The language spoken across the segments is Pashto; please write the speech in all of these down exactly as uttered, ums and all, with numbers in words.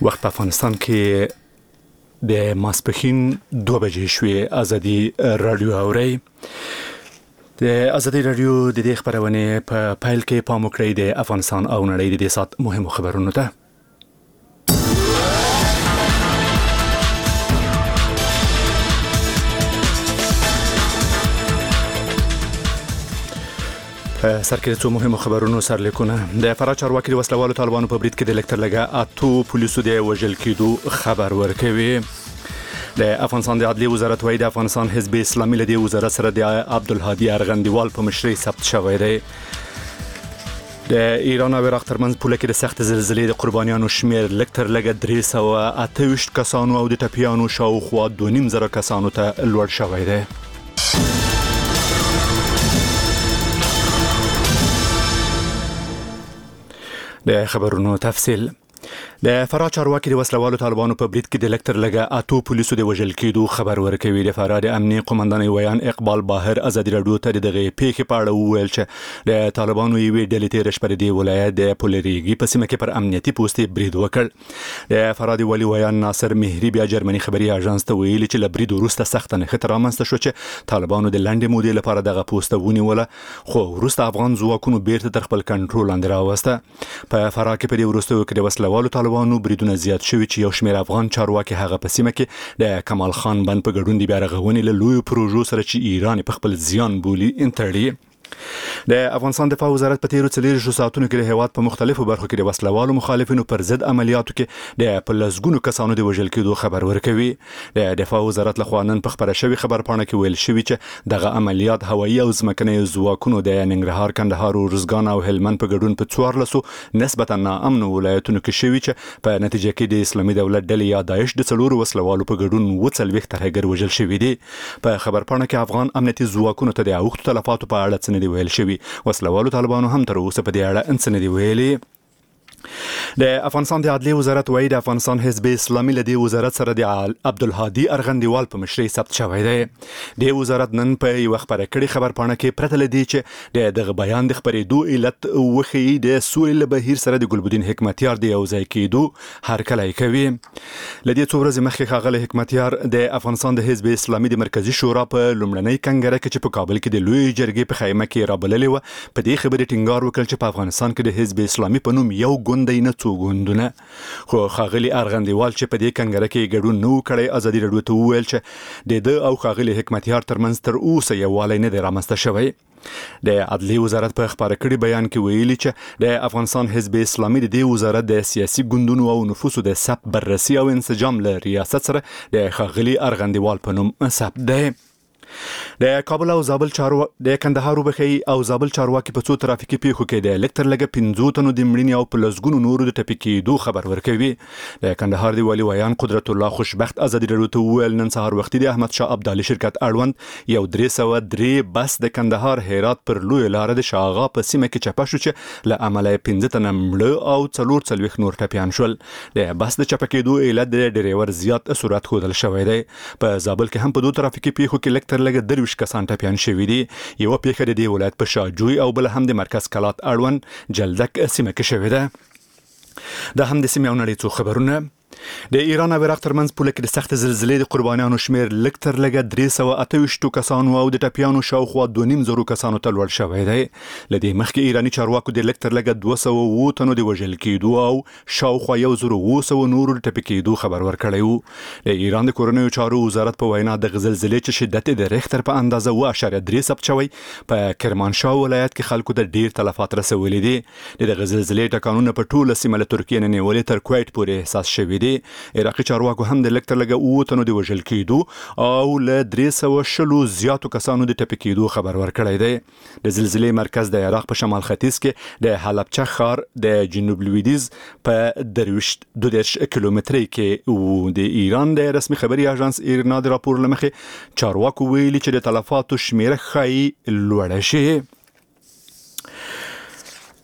وخت په افغانستان کې د ماسپښین دوه بجې شوې. ازادي رادیو اوري. د ازادي رادیو د دې خبرونه په پایل کې پام وکړئ د افغانستان او نړۍ د سات مهمو خبرونو ته. سرکې څو مهمو خبرونو سرلیکونه. د فراه چارواکي د وسلوالو طالبانو په برید کې د لکتر لګه اتو پولیسو د وژل کېدو خبر ورکوي. د افغانستان د عدلیې وزارت وايي د افغانستان حزب اسلامي له دې وزارت سره د عبدالهادي ارغندیوال په مشرۍ ثبت شوی دی. د ایران او عراق ترمنځ پوله کې د سخت زلزلې د قربانیانو شمیر لکتر لګه درې سوه اته ویشت کسانو او د ټپیانو شاوخوا دوه نیم زره کسانو ته لوړ شوی دی. د خبرونو تفصیل. د فراه چارواکي د وسلوالو طالبانو په برید کې د لکتر لګه اتو پولیسو د وژل کېدو خبر ورکوي. د فراه د امنیه قومندان ویان اقبال باهر ازادي رادیو ته دغه پیښې په اړه وویل چې د طالبانو یوې ډلې تیر شپه د ولایت د پولریږي په سیمه کې پر امنیتي پوستې برید وکړ. د فراه د ولي ویان ناصر مهری بیا جرمني خبري اژانس ته ویلي چې له برید وروسته سخت نښته رامنځته شو چې طالبانو د لنډې مودې لپاره دغه پوسټ ونیوله، خو وروسته افغان ځواکونو بیرته تر خپل کنټرول لاندې راوسته. په فراه کې په دې وروستیو کې د وسلوالو طالبانو بریدونه زیات شوي چې یو شمېر افغان چارواکي هغه په سیمه کې د کمال خان بند په ګډون د بیا رغونې له لویو پروژو سره چې ایران په خپل زیان بولي انتړي. د افغانستان دفاع وزارت په تیرو څلېرویشتو ساعتونو کې د هېواد په مختلفو برخو کې د وسلوالو مخالفینو پر ضد عملیاتو کې د په لسګونو کسانو د وژل کېدو خبر ورکوي. د دفاع وزارت لخوا نن په خبره شوې خبرپاڼه کې ویل شوي چې دغه عملیات هوایي او ځمکني ځواکونو د ننګرهار، کندهار، ارزګان او هلمند په ګډون په څوارلسو نسبتا ناامنو ولایتونو کې شوي چې په نتیجه کې د اسلامي دولت ډلې یا داعش د څلورو وسلوالو په ګډون اووه څلوېښت ترهګر وژل شوي دي. په خبرپاڼه کې افغان امنیتي ځواکونو ته د اوښتو تلفاتو په اړه څه نه دي ویل شوي. وسلوالو طالبانو هم تر اوسه په دې اړه څه نه دي ویلي. د افغانستان د عدلیې وزارت وايي د افغانستان حزب اسلامي له دې وزارت سره د عبدالهادي ارغندیوال په مشرۍ ثبت شوی دی. د وزارت نن په یو خبره کړي خبرپاڼه کې پرته له دې چې د دغه بیان د خبرېدو علت وښیي د سولې له بهیر سره د ګلبدین حکمتیار د یو ځای کېدو هرکلی کوي. له دې څو ورځې مخکې ښاغلی حکمتیار د افغانستان د حزب اسلامي د مرکزي شورا په لومړنۍ کنګره کې چې په کابل کې د لویې جرګې په خیمه کې رابللې وه په دې خبرې ټینګار وکړ چې په افغانستان کې د حزب اسلامي په نوم یو ګوندی نه څو ګوندونه. خو ښاغلي ارغندیوال چې په دې کنګره کې ګډون نه و کړی ازادي راډیو ته وویل چې د ده او ښاغلي حکمتیار ترمنځ تر اوسه یووالی نه دی رامنځته شوی. د عدلیې وزارت په خبره کړي بیان کې ویلي چې د افغانستان حزب اسلامي د دې وزارت د سیاسي ګوندونو او نفوسو د ثبت بررسي او انسجام له ریاست سره د ښاغلي ارغندیوال په نوم ثبت دی. د کابل او زابل چارو د کندهار وبخي او زابل چارواکي په څو ترافیکي پیښو کې د لکتر لګه پنځو تنو د مړینې او په لسګونو نورو د ټپي کېدو خبر ورکوي. د کندهار د والي ویان قدرت الله خوشبخت ازادي راډیو ته وویل نن سهار وختي د احمد شاه ابدالي شرکت اړوند یو درې سوه درې بس د کندهار هرات پر لوی لار د شاغا په سیمه کې چپه شو چې له امله پنځه تنه مړه او څلور څلوېښت نور ټپیان شول. د بس د چپه کېدو علت د ډریور زیات سرعت ښودل شوی دی. په زابل کې هم په دوه ترافیکي پیښو کې لکتر لګه درویشت کسان ټپیان شوي دي. یوه پیښه د دې ولایت په شاجوی او بله هم د مرکز کلات اړوند جلدک سیمه کې شوې ده. دا هم د سیمې او نړۍ څو خبرونه. د ایران او عراق ترمنځ پوله کې د سخت زلزلې د قربانیانو شمیر لکتر لګه درې سوه اته ویشتو کسانو او د ټپیانو شاوخوا دوه نیم زرو کسانو ته لوړ شوی دی. له دې مخکې ایراني چارواکو د لکتر لګه دوه سوه اووه تنو د وژل کېدو او شاوخوا یو زر اووه سوه نورو د ټپي کېدو خبر ورکړی و. د ایران د کورنیو چارو وزارت په وینا د زلزلې چې شدت د ریختر په اندازه اوه اعشاریه درې ثبت شوی په کرمانشاه ولایت کې خلکو ته ډیر تلفات رسولي دي. د دغه زلزلې ټکانونه په ټوله سیمه له ترکیې نه نیولې تر کویت پورې احساس شوي دي. عراقي چارواکو هم د لکتر لګه اووه تنو د وژل کېدو او له درې سوه شلو زیاتو کسانو د ټپي کېدو خبر ورکړی دی. د زلزلې مرکز د عراق په شمال ختیځ کې د حلبچه ښار د جنوب لویدیځ په درویشت دوه دېرش کیلومترۍ کې و. د ایران د رسمي خبري اژانس ایرنا د راپور له مخې چارواکو ویلي چې د تلفاتو شمیره ښایي لوړه شي.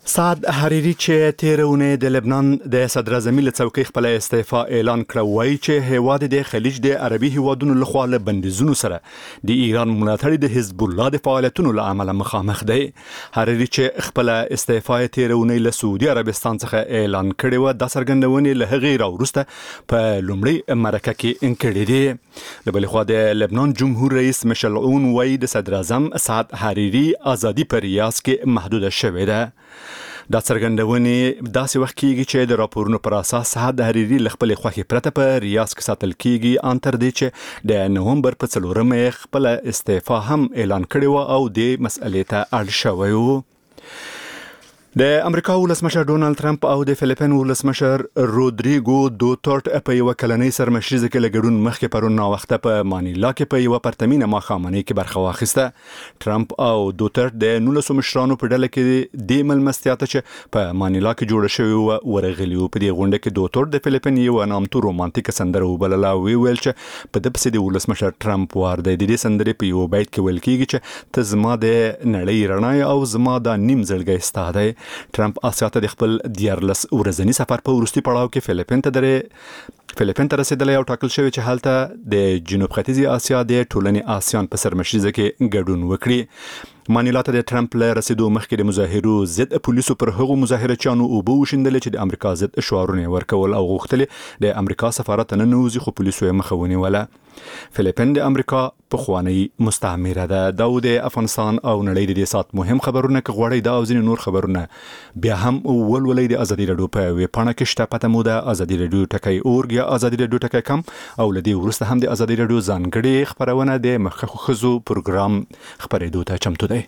سعد حریری چې تیرونه د لبنان د صدر اعظم له څوکۍ خپل استعفا اعلان کړ، وایي چې هیواد د خلیج د عربي هیوادونو لخوا له بندیزونو سره د ایران ملاتړ د حزب الله د فعالیتونو له امله مخامخ دی. حریری چې خپل استعفا تیرونه له سعودي عربستان څخه اعلان کړی و، د څرګندونې له هغې راوروسته په لومړي مرکه کې انکړی دی. د بل خوا د لبنان جمهور رئیس مشعل عون وایي د صدر اعظم سعد حریری ازادي په ریاض کې محدوده شوې ده. دا څرګندونې داسې وخت کېږي چې د راپورونو پر اساس سعد حریری له خپلې خوښې پرته په ریاض کې ساتل کېږي، ان تر دې چې د نومبر په څلورمه خپل استعفا هم اعلان کړی و او د مسئلې ته اړ شوی و. د امریکا ولسمشر ډونالد ترامپ او د فلیپین ولسمشر رودریګو دوترټ په یو کلنۍ سرمشریزه کې لګډون مخکې پرون ناوخته په مانیلا کې په یو پرتمینه ماښامنۍ کې برخه واخیسته. ترامپ او دوترټ د نولسو مشرانو په ډله کې د ملمستیا ته چې په مانیلا کې جوړه شوې و ورغلي وو. په دې غونډه کې دوترټ د فلیپین یو نامتو رومانتیک سندره وبلله او ویل چې په د پسې د ولسمشر ترامپ وار دی. د دې سندرې په یو بیت کې ویل کېږي چې ته زما د نړۍ رڼا او زما د نیم زړګی ستا دی. ترامپ آسیا ته د خپل دیارلس ورځنی سفر په وروستي پړاو کې فلیپین ته درې فلیپین ته رسیدلی او ټاکل شوی چې هلته د جنوب ختیځي آسیا د ټولنې آسیان په سرمشریزه کې ګډون وکړي. مانیلا ته د ترامپ له رسیدو مخکې د مظاهرو ضد پولیسو پر هغو مظاهرچیانو اوبه وشیندلې چې د امریکا ضد شعارونه ورکول او غوښتل د امریکا سفارت ته ننوځي، خو پولیسو یې مخه ونیوله. فلیپین د امریکا پخوانی مستعمره ده. دا د افغانستان او نړۍ د دې سات مهم خبرونه کې غوړی دا او ځینې نور خبرونه بیا هم ولولئ د ازادي راډیو په ویب پاڼه کې شته. پته مو ده ازادي راډیو ټکی اورګ یا ازادي راډیو ټکی کم، او لدی ورسته هم د ازادي راډیو ځانګړي خبرونه د مخکخو خزو پروګرام خبرېدو ته چمتو دی.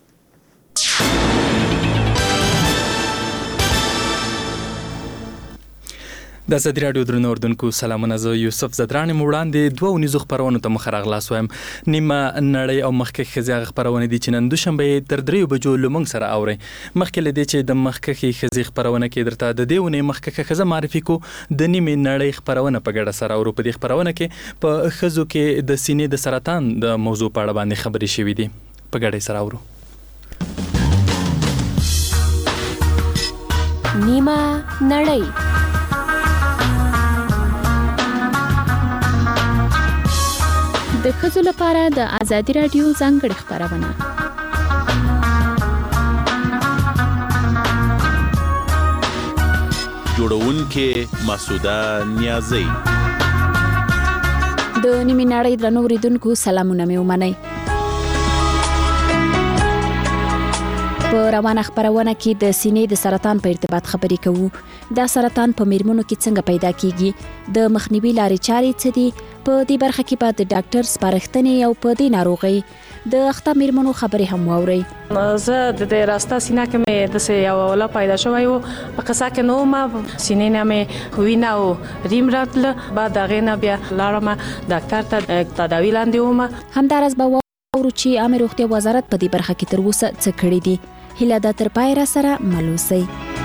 د ازادي راډیو درنو اوردونکو سلامونه، زه یوسف زدران وړاندې دوه ونیزو خبرونو ته مخ راغلاس وایم. نیمه نړۍ او مخکخ خزي خبرونه دي چې نن دوشنبه تر دریو بجو لمنګ سره اوري. مخکې لدی چې د مخکخ خزي خبرونه کې درته د دیونه مخکخ خزه معرفي کو د نیمه نړۍ خبرونه په ګډه سره اورو. په دې خبرونه کې په خزو کې د سینې د سرطان د موضوع په اړه باندې خبرې شوې دي. په ګډه سره اورو. نیمه نړۍ د ښځو لپاره د ازادي راډیو ځانګړې خبرونه. جوړونکې مسعوده نیازی. د نیمې نړۍ درنو اوریدونکو سلامونه مې ومنئ. په روانه خبرونه کې د سینې د سرطان په ارتباط خبرې کوو. دا سرطان په میرمنو کې څنګه پیدا کیږي، د مخنیوي لارې چارې څه دي. په دې برخه کې به د ډاکټر سپارښتنې او په دې ناروغۍ د اخته میرمنو خبرې هم واورئ. زه د دې راسته سینه کې مې د سه یو ولا پیدا شوی و، په قصه کې نو ما سینې نه مې وینا او ریم راتل، بعد هغه نه بیا لاړم ډاکټر ته تداوی لاندې وم. همدارس به ورو چې عامه روغتیا وزارت په دې برخه کې تر اوسه څه کړی دي. هیله ده تر پای را سره مل اوسئ.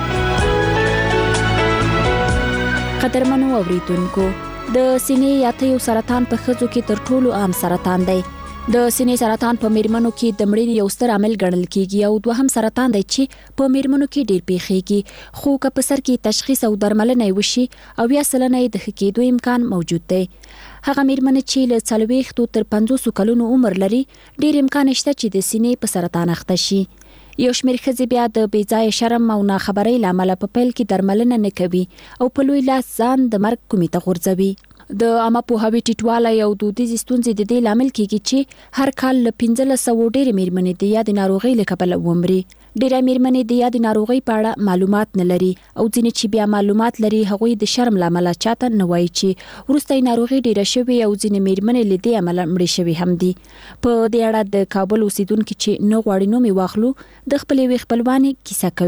قدرمنو اوریدونکو، د سینې یا تیو سرطان په ښځو کې تر ټولو عام سرطان دی. د سینې سرطان په میرمنو کې د مړینې یو ستر عامل ګڼل کیږي او دوهم سرطان دی چې په میرمنو کې ډیر پیښیږي، خو که په سر کې تشخیص او درملنه وشي او یا سلنه د ښه کېدو امکان موجود دی. هغه میرمنې چې له څلوېښتو تر پنځوسو کلونو عمر لري ډیر امکان شته چې د سینې په سرطان اخته شي. یو شمېر ښځې بیا د بې ځایه شرم او ناخبرۍ له امله په پیل کې درملنه نه کوي او په لوی لاس ځان د مرګ کومې ته غورځوي. د عامه پوهاوي ټیټوالی او دودیزې ستونزې د دې لامل کیږي چې هر کال له پنځلس سوو ډېرې میرمنې د یادې ناروغۍ له کبله ومري. ډېری میرمنې د یادې ناروغۍ په اړه معلومات نه لري او ځینې چې بیا معلومات لري هغوی د شرم له امله چاته نه وایي چې وروسته یې ناروغي ډېره شوې او ځینې میرمنې له دې امله مړې شوې هم دي. په دې اړه د کابل اوسیدونکي چې نه غواړي نوم یې واخلو د خپلې یوې خپلوانې کیسه کوي.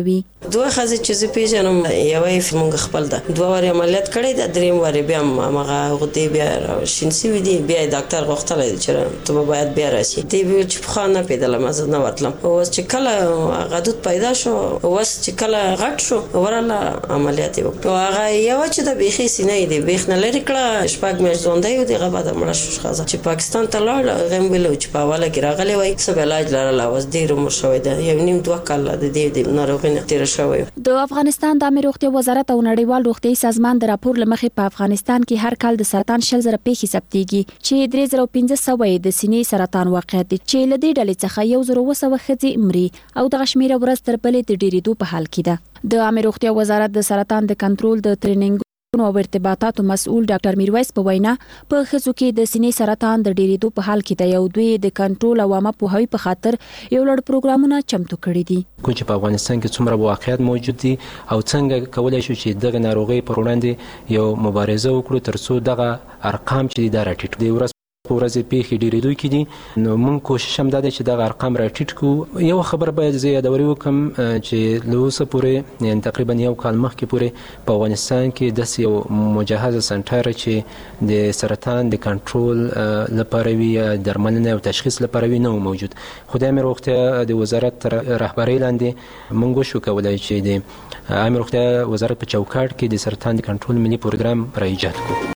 دوه خزه چې زه پیژنم یوې موږ خپل ده دوه وری عملیات کړی د دریم وری بیا هغه غدې بیا شینسی وی دی بیا ډاکټر غوښتل چې ته باید بیا راشي دی ویل چې خو نه پیدل مزه نه ورتلم اوس چې کله غدود پیدا شو اوس چې کله غټ شو وراله عملیات وکړو هغه یو چې د بیخي سینې دی بیخ نه لري کړه شپږ مې ژوندې یو دی غبا د مړ شو خزه چې پاکستان ته لاړ غم ویلو چې په والا کې راغلی وای څه علاج لرله اوس ډیر مر شوی دی یو نیم دوه کال د دې د ناروغۍ نه تیر شوی د افغانستان د عامه روغتیا وزارت او نړیوال روغتیاي سازمان د راپور لمخې په افغانستان کې هر کال د سرطان شل زره پیښې ثبتېږي چې درې زره پنځه سوه د سینې سرطان واقعیت دي چې له دې ډلې څخه یو زره اوه سوه ښځې مري او د شمیره ورځ تر بلې د ډېرېدو په حال کې ده د عامه روغتیا وزارت د سرطان د کنټرول د ټریننګ او ارتباطاتو مسؤل ډاکټر میرویس په وینا په خزو کې د سینې سرطان د ډېرېدو په حال کې د یو دوی د کنټرول او عامه پوهاوي په خاطر یو لړ پروګرامونه چمتو کړي دي کوم چې په افغانستان کې څومره واقعیت موجود دي او څنګه کولای شو چې دغه ناروغي پر وړاندې یو مبارزه وکړو ترڅو دغه ارقام چې دا راټیټ دي ورځ په ورځ پیښې ډېرېدو کې دي نو موږ کوشش هم دا دی چې دغه ارقام راټیټ کړو یو خبره باید زه یادوري وکړم چې له اوسه پورې یعنې تقریبا یو کال مخکې پورې په افغانستان کې داسې یو مجهزه سنټر چې د سرطان د کنټرول لپاره وي درملنه او تشخیص لپاره وي نه موجود خو د عامه روغتیا د وزارت تر رهبرۍ لاندې موږ وشو کولی چې د عامه روغتیا وزارت په چوکاټ کې د سرطان د کنټرول ملي پروګرام را ایجاد کړو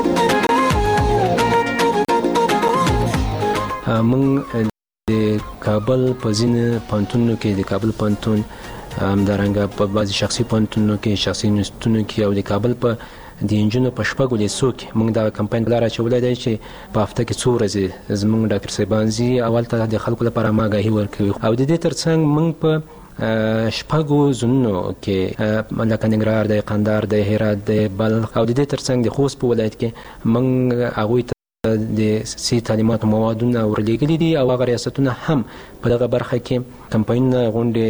موږ د کابل په ځینې پوهنتونونو کې د کابل پوهنتون همدارنګه په بعضې شخصي پوهنتونونو کې شخصي یونیورسټونو کې او د کابل په د انجونو په شپږو لیسو کې موږ دغه کمپاین په لار اچولی دی چې په هفته کې څو ورځې زموږ ډاکټر صاحبان ځي او هلته د خلکو لپاره آګاهي ورکوي او د دې تر څنګ موږ په شپږو زونونو کې لکه ننګرهار دی قندهار دی هرات دی بلخ او د دې تر څنګ د خوست په ولایت کې موږ هغوی ته د سي تعلیماتو موادونه ورلېږلي دي او هغه ریاستونه هم په دغه برخه کې کمپاینونه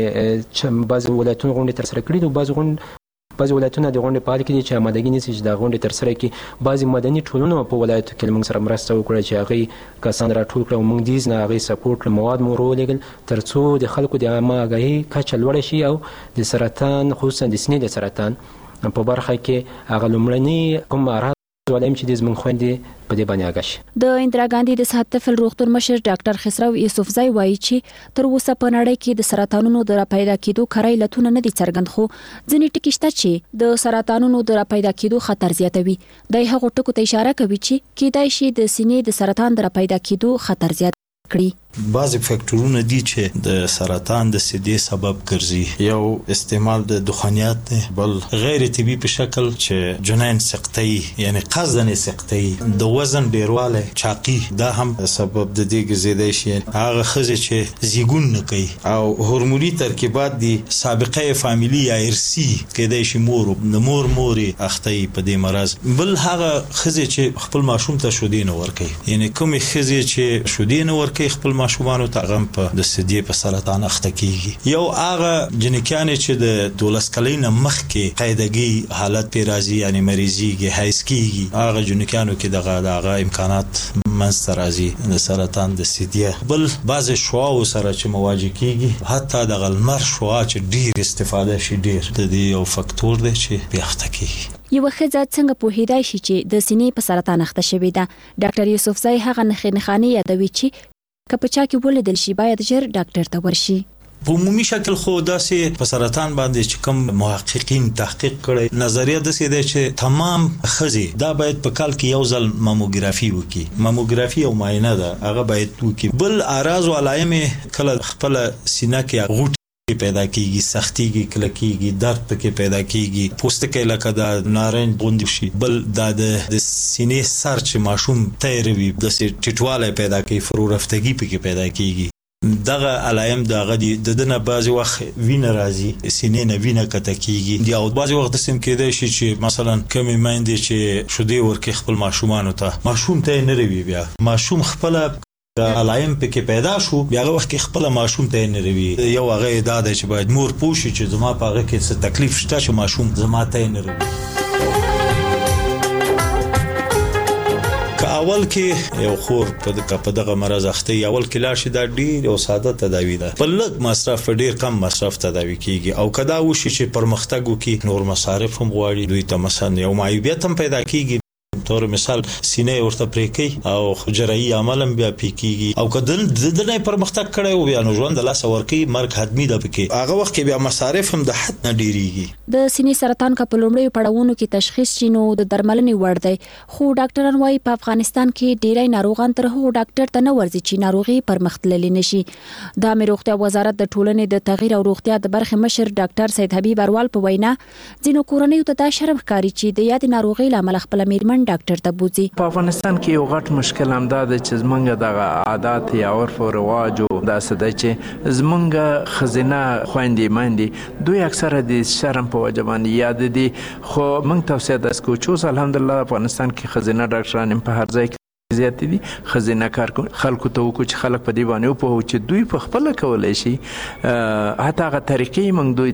غونډې بعضې ولایتونه غونډې ترسره کړي دي او بعضې غونډې بعضې ولایتونه د غونډې په حال کې دي چې آمادګي نیسي چې دا غونډې ترسره کړي بعضې مدني ټولنو په ولایتو کې موږ سره مرسته وکړه چې هغوی کسان راټول کړه او موږ دیز نه هغوی سپورټ کړه مواد مو ورولېږل تر څو د خلکو د عامه آګاهي کچه لوړه شي او د سرطان خصوصا د سینې د سرطان په برخه کې هغه لومړني کوم اعراض ولیم چې د زموږ خویندې په دې باندې آګاه شي د اندرا ګاندي د صحت طفل روغتون مشر ډاکټر خسرو یوسفزی وایي چې تر اوسه په نړۍ کې د سرطانونو د راپیدا کېدو کړای لتون نه دي څرګند خو ځینې ټکي شته چې د سرطانونو د راپیدا کېدو خطر زیاتوي د هغو ټکو ته اشاره کوي چې کېدای شي د سینې د سرطان د راپیدا کېدو خطر زیات کړي بعضی فاکټورونه دي چې د سرطان د سدې سبب ګرځي یو استعمال د دخانیات دی بل غیر طبي په شکل چې جنین سقطي یعنی قصدن سقطي د وزن ډیرواله چاقي دا هم سبب د دې ګرځیدای شي هغه خزه چې زیګون نه کوي او هورموني ترکیبات دي سابقه فامیلی یا ارثي کېدای شي مور د مور موري اخته په دې مرز بل هغه خزه چې خپل ماشوم ته شودین ورکي یعنی کومه خزه چې شودین ورکي خپل ماشومان ته غم په د سدې په سرطان اخته کیږي یو هغه جنکیان چې د دولس کلین مخ کې قاعدګي حالت پیرازي یعنی مریضيږي هیڅ کیږي هغه جنکیانو کې دغه دغه امکانات منځ راځي د سرطان د سدې بل بعض شواو سره چې مواجه کیږي حتی د غلمر شوا چې ډیر استفاده شي ډیر د دې یو فاکتور دی چې بیاخته کیږي یو ښځه څنګه پوهیدای شي چې د سینې په سرطان اخته شوې ده ډاکټر یوسفزی هغه نښې نښانې یادوي چې که په چا کې ولیدل شي باید ژر ډاکټر ته ورشي په عمومي شکل خو داسې په سرطان باندې چې کوم محققین تحقیق کړي نظریه داسې ده چې تمام خزي دا باید په کال کې یو ځل ماموګرافي وکړي ماموګرافي او معاینه ده هغه باید وکړي بل اعراض او علائم کله خپل سینه کې غوټ پیدا کیږي سختيږي کلکیږي درد پکې پیدا کیږي پوستکی لکه د نارنج غوندي شي بل د سینې سر چې ماشوم تیروي د ټیټواله پیدا کوي فرورفتګي پکې پیدا کیږي دغه علائم دغه د دنه بعضی وخت وینه راځي سینې نه وینه کته کیږي دی او بعضی وخت سم کېدای شي چې مثلا کمی مایندې چې شودي ورکه خپل ماشومان ته ماشوم ته نه روي بیا ماشوم خپل علائم پکې پیدا شو بیا هغه وخت خپل ماشوم ته نه روي یو هغه اعداد چې باید مور پوښي چې زما په هغه کې څه تکلیف شته چې ماشوم زما ته نه روي اول کې یو خور په دغه مرز اخته اول کې لاړ شي دا ډیر او ساده تداوی ده په لږ مصرف ډیر کم مصرف تداوی کیږي او کدا وشي چې پرمختګ وکي نور مصارف هم غواړي دوی ته مثلا یو معیوبیت هم پیدا کیږي تور مثال سینې ورته پریکي او جراحي عمل هم بیا پکېږي او کدل د نه پرمختګ کړي او بیا نو ژوند د لاس ورکی مرګ حتمی ده پکې هغه وخت کې بیا مصارف هم د حد نه ډیریږي د سینې سرطان کا په لومړی پړاوونو کې تشخیص شینو د درملنې وړ دی خو ډاکټران وايي په افغانستان کې ډیری ناروغان تر هغو ډاکټر ته نه ورځي چې ناروغي پرمختللې نشي د امیر روغتیا وزارت د ټولنې د تغییر او روغتیا د برخې مشر ډاکټر سید حبیب اروال په وینا ځینو کورنیو ته دا شرم ښکاري چې د یاد ناروغي لامل خپل میرمن ډاکټر ته بوزي په افغانستان کې یو غټ مشکل هم دا دی چې زمونږ د عادت یا عرف او رواج او داسې دی چې زمونږ خزینه خويندې ماندې دوی اکثره د شرم په وجه باندې یاد دي خو موږ توصیه ده چې الحمدلله افغانستان کې خزینه ډاکټران په هر ځای کې زیات دي خزینه کار خلکو ته وکړو چې خلک په دی باندې په چې دوی په خپل کولای شي حتی هغه طریقې موږ دوی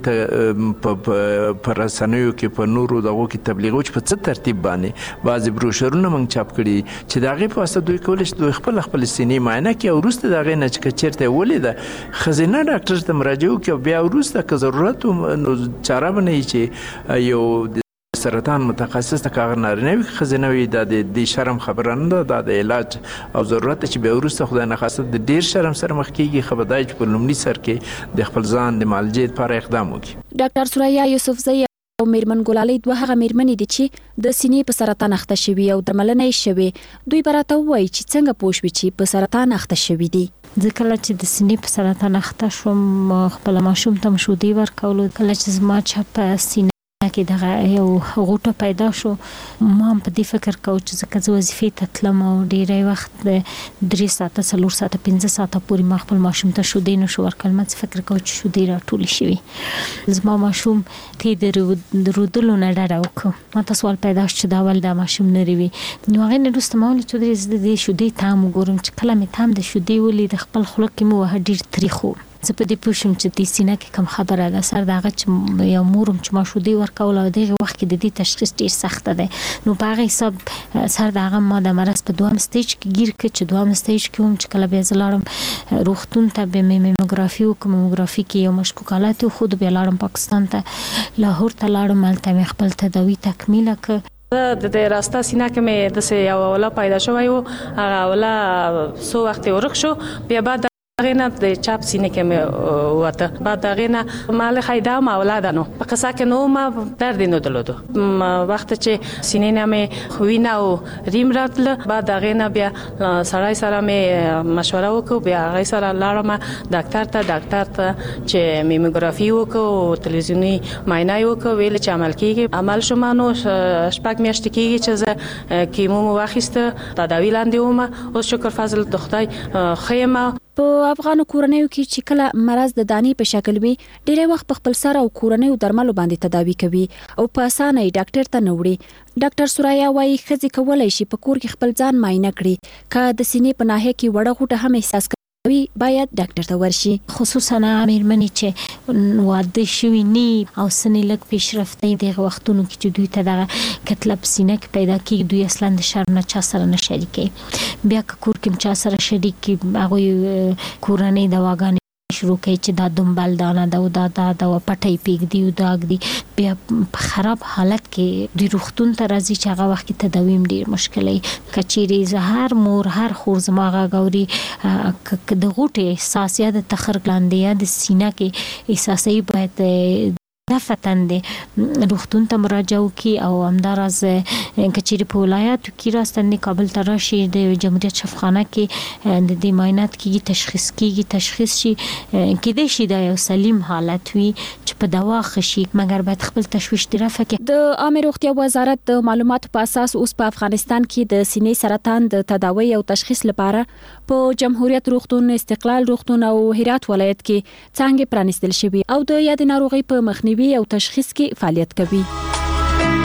ته په رسنیو کې په نورو دغو کې تبلیغ وچ په څه ترتیب باندې بعضی بروشرونه موږ چاپ کړي چې دغه په واسطه دوی کولای شي دوی خپل خپل سینې معاینه کوي او وروسته دغه نه چې چیرته ولې خزینه ډاکټر ته مراجعه کوي بیا وروسته که ضرورت نو چاره بنئ چې یو سرطان متخصص ته کاغ نارینه خزینه وي د دې شرم خبره نه ده د علاج او ضرورت چې به ورسته خدای نه خاصه د ډیر شرم سره مخ کیږي خبردای چې په لومړي سر کې د خپل ځان د معالجې لپاره اقدام وکړي ډاکټر سوریا یوسفزئی او میرمن ګلالۍ دوه هغه میرمنې دي چې د سینې په سرطان اخته شوي او درملنه یې شوي دوی براته وایي چې څنګه پوه شوي چې په سرطان اخته شوي دي ځکه چې د سینې په سرطان اخته شوم خپل ماشوم ته شودې ورکولو کله چې زما چپ سینې کې دغه یو غوټه پیدا شو ما په دې فکر کوم چې ځکه زه وظیفې ته تلم او ډېری وخت درې ساعته څلور ساعته پنځه ساعته پورې ما خپل ماشوم ته شودې نشو ورکول ما فکر کوم چې شودې راټولې شوي زما ماشوم ته د رودلو نه ډډه وکړه ما ته سوال پیدا شو چې دا ول دا ماشوم نری وي نو هغه نه وروسته ما ولې چې د شودې تام وګورم چې کله مې تام د شودې ولې د خپل خلق کې مو ډېر تریخو زه په دې پوښم چې د سینې کې کوم خبره ده سر دغه چې یو مورم چې ما شودې ورکول او دغه وخت کې د دې تشخیص ډیر سخت دی نو په هغه حساب سر دغه ما د مرز په دوام سټیج کې گیر کې چې دوام سټیج کې هم چې کله بیا زلاړم روغتون ته به میموګرافي او کوموګرافي کې یو مشکوک حالت خود بیا لاړم پاکستان ته لاهور ته لاړم ملته خپل تداوی تکمیل کړ د دې راستا سینا کې مې د سه یو ولا پیدا شوی او هغه ولا سو وخت ورخ شو بیا بعد غینا د چاپ سینې کې مې وته بعد غینا مال خیدا ما اولادانو په قصه کې نو ما درد نه دلودو وخت چې سینې نه مې خوینه او ریم راتل بعد غینا بیا سړی سره مې مشوره وکړو بیا غي سره لاړم ډاکټر ته ډاکټر ته چې میموګرافي وکړو تلویزیونی معاینه وکړو ویل چې عمل کیږي عمل شوم نو شپږ میاشتې کیږي چې زه کیمو واخیسته تداوی لاندې ومه او شکر فضل د خدای خیمه په افغان کورنیو کې چې کله مرز د دانی په شکل وي ډېر وخت په خپل سره او کورنیو درملو باندې تداوی کوي او په اسانه ډاکټر ته نوړي ډاکټر سوریا وايي خزي کولای شي په کور کې خپل ځان معاینه کړي که د سینې په ناحیه کې وړه غوټه هم احساس کوي باید ډاکټر ته ورشي خصوصا میرمنې چې واده شوي ني او سنې لږ پیشرفته دي وختونو کې چې دوی ته د کتلب سینه کې پیدا کیږي دوی اصلا د شرم نه چا سره نه شریکي بیا که کور کې چا سره شریک هغه کورنۍ دواګانې شروع کوي چې دا دمبل دانه دا دا دا دا پټي پیګ دی او داګ دی بیا په خراب حالت کې د روغتون ته راځي چې هغه وخت ته تداویم ډیر مشکلې کچيري زهر مور هر خور زماغه غوري د غوټه احساس یا د تخر ګلاندې یا د سینه کې احساسي باید دفتن دي روغتون ته مراجعه وکي او همدارز کچيري په ولایت کې راستنې کابل ته راشي د جمهوریت شفاخانه کې د دې معاینات کې تشخیص کیږي تشخیص شي کې د شي د یو سلیم حالت وي چې په دوا خشي مګر باید خپل تشويش طرفه کې د عامه روغتیا وزارت د معلوماتو په اساس اوس په افغانستان کې د سینې سرطان د تداوی او تشخیص لپاره په جمهوریت روغتون استقلال روغتون او هرات ولایت کې څنګه پرانیستل شوی او د یاد ناروغي په مخنیوي او تشخیص کې فعالیت کوي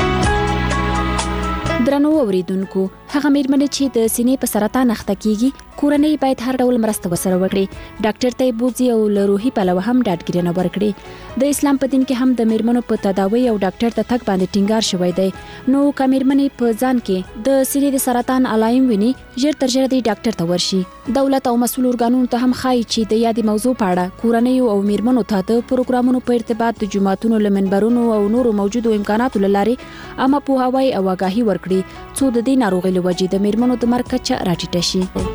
درنو اوریدونکو هغه میرمنې چې د سینې په سرطان اخته کیږي کورنۍ باید هر ډول مرسته وسره وکړي. ډاکټر ته بوزي او له روحي پلوه هم ډاډګیرنه ورکړي. د اسلام په دین کې هم د میرمنو په تداوی او ډاکټر ته تک باندې ټینګار شوی دی. نو که میرمنې په ځان کې د سینې د سرطان علایم ویني ژر تر ژره د ډاکټر ته ورشي. دولت او مسؤل ارګانونو ته هم ښایي چې د یادې موضوع په اړه کورنۍ او میرمنو ته د پروګرامونو په ارتباط د جماعتونو له منبرونو او نورو موجودو امکاناتو له لارې عامه پوهاوی او آګاهي ورکړي څو د دې ناروغۍ له وجې د میرمنو د مرګ کچه راټیټه شي.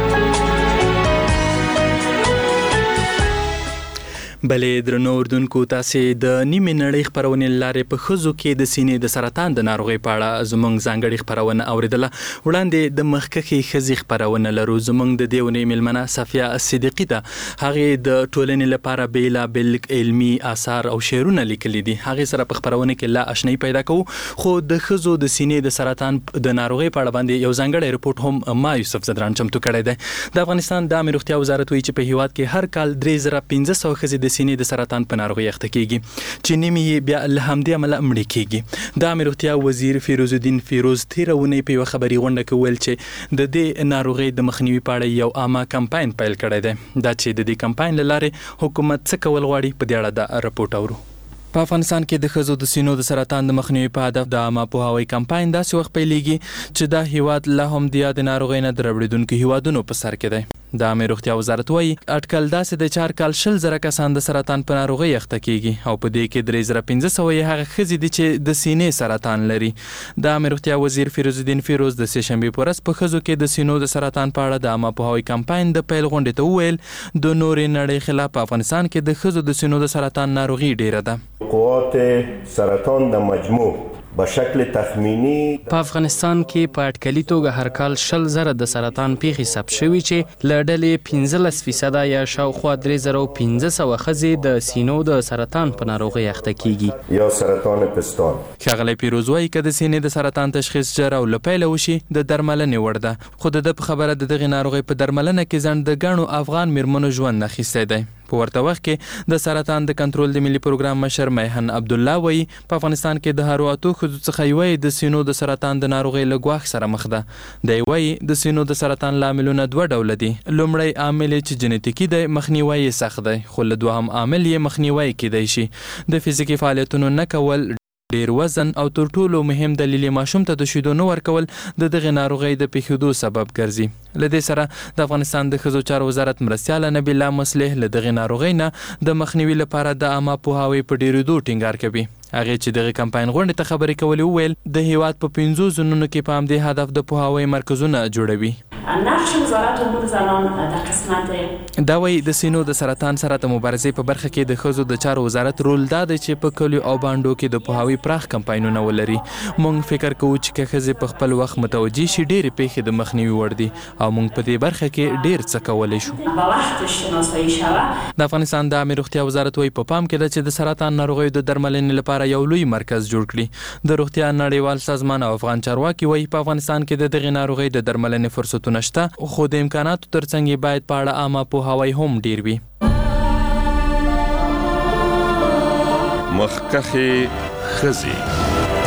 بلې درنو اردوونکو تاسې د نیمې نړۍ خپرونې لارې په ښځو کې د سینې د سرطان د ناروغۍ په اړه زموږ ځانګړې خپرونه اوریدله. وړاندې د مخکښې ښځې خپرونه لرو. زموږ د دې اونۍ میلمنه صفیه صدیقي ده. هغې د ټولنې لپاره بېلابېل علمي آثار او شعرونه لیکلي دي. هغې سره په خپرونه کې لا اشنایي پیدا کوو. خو د ښځو د سینې د سرطان د ناروغۍ په اړه باندې یو ځانګړی رپورټ هم ما یوسف زدران چمتو کړی دی. د افغانستان د عامې روغتیا وزارت وایي چې په هیواد کې هر کال درې زره پنځه سوه ښځې د سینې د سرطان په ناروغۍ اخته کیږي چې نیمې یې بیا له همدې امله مړې کیږي. د عامې روغتیا وزیر فیروز الدین فیروز تېره اونۍ په یوه خبري غونډه کې ویل چې د دې ناروغۍ د مخنیوي په اړه یو عامه کمپاین پیل کړی دی. دا چې د دې کمپاین له لارې حکومت څه کول غواړي په دې اړه دا رپورټ اورو. په افغانستان کې د ښځو د سینو د سرطان د مخنیوي په هدف د عامه پوهاوی کمپاین داسې وخت پیلېږي چې دا هیواد لا هم د یادې ناروغۍ نه د ربړېدونکو هیوادونو په سر کې دی. د عامې روغتیا وزارت وایي اټکل داسې د چار کال شل زره کسان د سرطان په ناروغۍ اخته کیږي او په دې کې درې زره پنځه سوه یې هغه ښځې دي چې د سینې سرطان لري. د عامې روغتیا وزیر فیروز الدین فیروز د سې شنبې په ورځ په ښځو کې د سینو د سرطان په اړه د عامه پوهاوی کمپاین د پیل غونډې ته وویل د نورې نړۍ خلاف په افغانستان کې د ښځو د سینو د سرطان ناروغي ډیره ده. قوات سرطان د مجموع په شکل تخمینی په افغانستان کې په اټکلي توګه هر کال شل زره د سرطان پیښې ثبت شوي چې له ډلې پنځلس فیصده یا شاوخوا درې زره پنځه سوه ښځې د سینو د سرطان په ناروغۍ اخته کیږي یا سرطان پستان. ښاغلی پیروز وایي که د سینې د سرطان تشخیص ژر او له پیله وشي د درملنې وړ ده. خو د ده په خبره د دغې ناروغۍ په درملنه کې ځنډ د ګڼو افغان میرمنو ژوند اخیستی دی. په ورته وخت کې د سرطان د کنټرول د ملي پروګرام مشر میهن عبدالله وایي په افغانستان کې د هرو اتو ښځو څخه یوه د سینو د سرطان د ناروغۍ له ګواښ سره مخ ده. دی وایي د سینو د سرطان لاملونه دوه ډوله دي. لومړی عامل چې جنیتیکي دی مخنیوی یې سخت دی، خو له دوهم عامل یې مخنیوی کیدی شي. د فزیکي فعالیتونو نه کول، ډیر وزن او تر ټولو مهم دلیل ماشوم ته د شیدو نه ورکول د دغه ناروغۍ د پیښېدو سبب ګرځي. له دې سره د افغانستان د ښځو چارو وزارت مرستیاله نبیله مصلح له دغې ناروغۍ نه د مخنیوي لپاره د عامه پوهاوي په ډیرېدو ټینګار کوي. هغې چې دغه کمپاین غونډې ته خبرې کولې وویل د هیواد په پنځو زونونو کې په همدې هدف د پوهاوي مرکزونه جوړوي. نقش وزارت امور زنان در قسمت دا وایي د سینو د سرطان سره د مبارزې په برخه کې د ښځو د چارو وزارت رول دا دی چې په کلیو او بانډو کې د پوهاوي پراخ کمپاینونه ولري. موږ فکر کوو چې که ښځې په خپل وخت متوجي شي ډېرې پیښې د مخنیوي وړ دي او موږ په دې برخه کې ډېر څه کولی شو. د افغانستان د عامې روغتیا وزارت وایي په پام کې ده چې د سرطان ناروغیو د درملنې لپاره یو لوی مرکز جوړ کړي. د روغتیا نړیوال سازمان او افغان چارواکي وایي په افغانستان کې د دغې ناروغۍ د درملنې فرصتونه شته، خو د امکاناتو ترڅنګ یې باید په اړه عامه پوهاوی هم ډیر وي. مخکښې ښځې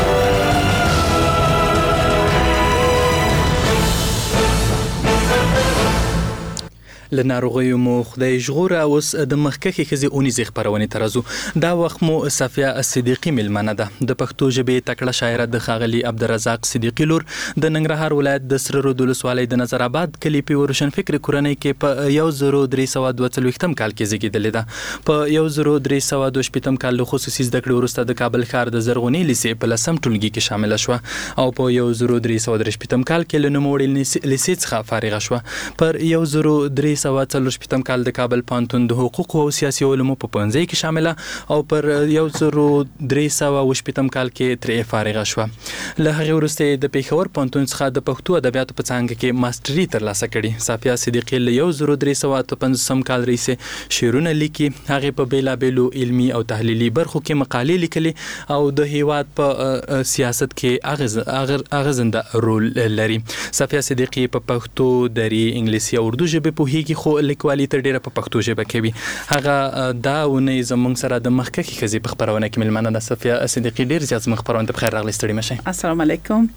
له ناروغیو مو خدای ژغوره. اوس د مخکښې ښځې اونیزې خپرونې ته راځو. دا وخت مو صفیه صدیقي میلمنه ده. د پښتو ژبې تکړه شاعره د ښاغلي عبدالرزاق صدیقي لور د ننګرهار ولایت د سره رود ولسوالۍ د نظر آباد کلي په روشنفکر کورنۍ کې په یو زرو درې سوه دوه څلوېښتم کال کې زیږېدلې ده. په یو زرو درې سوه دوه شپېتم کال له خصوصي زده کړې وروسته د کابل ښار د زرغونې لیسې په لسم ټولګي کې شامله شوه او په یو زرو درې سوه درې شپېتم کال کې له نوموړې لیسې څخه فارغه شوه. پر یو زرو درې سوه څلور شپېتم کال د کابل پوهنتون د حقوقو او سیاسي علومو په پوهنځي کې شامله او پر یو زرو درې سوه اووه شپېتم کال کې ترې فارغه شوه. له هغې وروسته یې د پېښور پوهنتون څخه د پښتو ادبیاتو په څانګه کې ماسټري ترلاسه کړې. صفیه صدیقي له یو زرو درې سوه اته پنځوسم کال راهیسې شعرونه لیکي. هغې په بېلابېلو علمي او تحلیلي برخو کې مقالې لیکلي او د هیواد په سیاست کې اغېزنده رول لري. صفیه صدیقي په پښتو، دري، انګلیسي او اردو ژبې پوهېږي، خو لیکوالي تر ډېره په پښتو ژبه کوي. هغه دا اونۍ زموږ سره د مخکښې ښځې په خپرونه کې میلمنه ده. صفیه صدیقي ډېر زیات زموږ خپرونه ته بخیر راغلې. ستړي مه شئ. السلام علیکم.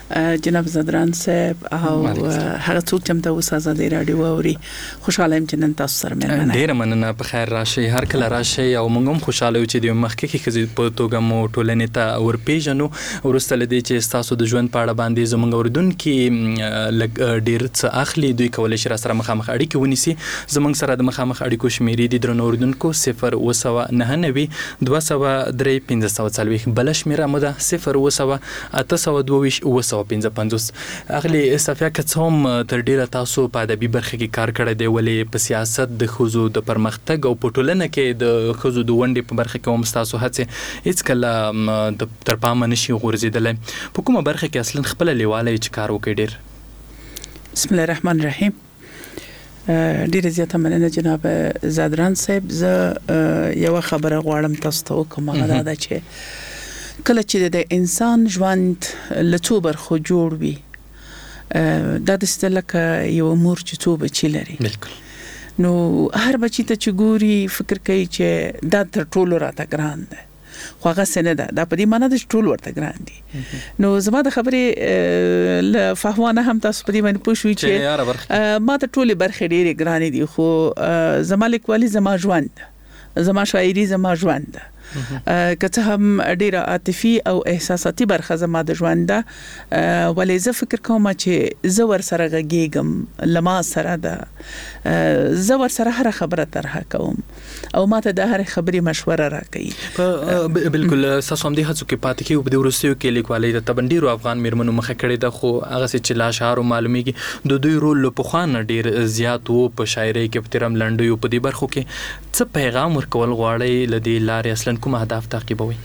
جناب زدران صاحب او هغه څوک چې د ازادي رادیو اوري خوشاله يم چې نن تاسو سره مې ډیر مننه په خیر راشي هر کله راشي او موږ هم خوشاله یو چې د مخکې کې په توګه مو ټولنې ته ورپېژنو ورسته لدی چې تاسو د ژوند په اړه باندې زموږ اوریدونکو ډیر څه اخلي دوی کولای شي را سره مخامخ اړیکې ونیسي زموږ سره د مخامخ اړیکو شمیرې دي درنو اوریدونکو صفر اوه سوه نهه نوي دوه سوه درې پنځه سوه څلوېښت بله شمیره مو ده صفر اوه سوه اته سوه دوه ویشت اوه سوه پنځه پنځوس. اغلی صفیه که څه هم تر ډیره تاسو په ادبي برخه کې کار کړی دی ولې په سیاست د ښځو د پرمختګ او په ټولنه کې د ښځو د ونډې په برخه کې هم ستاسو هڅې هېڅکله تر پامه نشي غورځېدلی په کومه برخه کې اصلا خپله لیواله چې کار وکړي ډېر؟ بسم الله الرحمن الرحیم. ډیره زیاته مننه جناب زادران صاحب. زه یو خبره غواړم تاسو ته وکړم هغه دا چې کله چې د انسان ژوند له څو برخو جوړ وي دا د لکه یو مور چې څو بچي لري نو هر بچی ته چې ګوري فکر کوي چې دا تر ټولو راته ګران دی خو هغه څه نه ده دا په دې معنی ده چې ټول ورته ګران دي. نو زما د خبرې له فهمانه هم تاسو په دې باندې پوه شوئ چې ما ته ټولې برخې ډېرې ګرانې دي خو زما لیکوالي زما ژوند زما شاعري زما ژوند ده که څه هم ډیره عاطفي او احساساتي برخه زما د ژوند ده ولې زه فکر کوم چې زه ور سره غږیږم لما سره ده زه ور سره هر خبره طرح کوم او ماته د هر خبرې مشوره راکړي. بالکل تاسو هم دې هڅو کې پاتې کې په ورستیو کې لیکوالۍ د تبندیرو افغان میرمنو مخه کړې ده خو هغه چې لا شعر معلومیږي د دوی رول په خوانه ډیر زیات وو په شاعرۍ کې په ترم لنډیو په دې برخو کې څه پیغام ورکول غواړي لدی لارې اصلا کوم اهداف تعقیبوي؟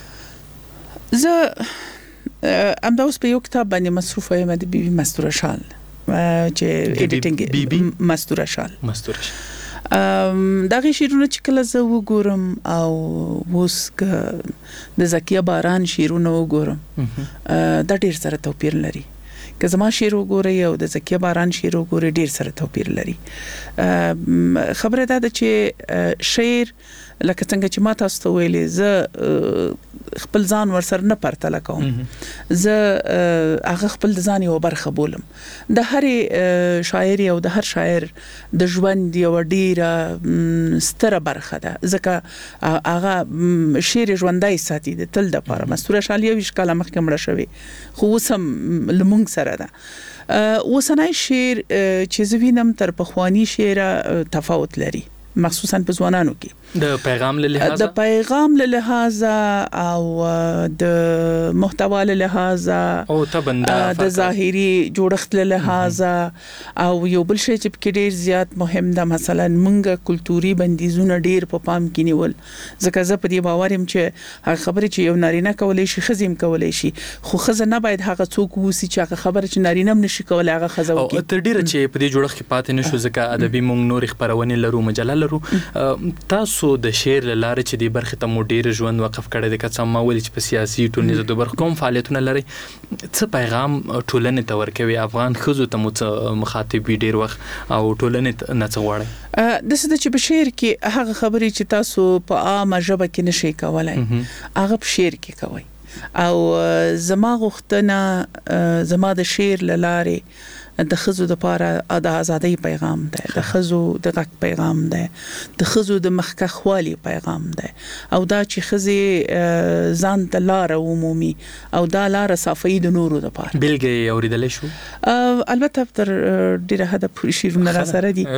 زه امدا اوس په یو کتاب باندې مصروفه یم د بي بي مستوره شال چې ایډیټینګ بي بي مستوره شال مستوره شال دغه شیرونه چې کله زه وګورم او اوس د زکیه باران شیرونه وګورم دا ډیر سره توپیر لري که زما شعر وګورئ او د زکیه باران شعر وګورئ ډیر سره توپیر لري. خبره دا ده چې شعر لکه څنګه چې ما تاسو ته ویلې زه خپل ځان ور سره نه پرتله کوم زه هغه خپل ځان یو برخه بولم د هر شاعر او د هر شاعر د ژوند یو ډیره ستره برخه ده ځکه هغه شعر ژوندای ساتي د تل د لپاره. مستوره شال یو ویش کاله مخکې مړه شوی خو اوس هم لمونږ سره ده. اوسنی شعر چې زه وینم تر پخوانی شعر تفاوت لري مخصوصا په ځوانانو کې د پیغام له لحاظه د پیغام له لحاظه او د محتوا له لحاظه او تبنده د ظاهري جوړښت له لحاظه او یو بل شی چې کې ډیر زیات مهم ده مثلا مونږه کلتوري بندیزونه ډیر په پام کې نیول ځکه زه په دې باور یم چې هغه خبره چې یو نارینه کولای شي خزم کولای شي خو خزه نه باید هغه څوک وسی چې هغه خبره چې نارینه هم نشي کولای هغه خزه وکړي. او تر ډیره چې په دې جوړښت کې پاتې نشو ځکه ادبي مونږ نور خبرونه لرو مجله لرو تاسو د شعر لاره چې د برخه ته مو ډیر ژوند وقف کړی د کڅ ما ولې چې په سیاسي ټولنیز د برخه کوم فعالیتونه لري څه پیغام ټولنې ته ورکوي افغان ښځو ته مو مخاطب ډیر وخت او ټولنې نه څه غواړي د څه چې په شعر کې هغه خبرې چې تاسو په عامه ژبه کې نشئ کولای هغه په شعر کې کوي او زما غوښتنه زما د شعر لاره د خزو د پاره د ازادۍ پیغام ده د خزو د غږ پیغام ده د خزو د مخکخوالي پیغام ده او دا چې خزي ځان د لار عمومي او دا لار صافي د نورو د پاره بلګي اوریدل شو البته تر ډیره هدا شیرونه را سره دي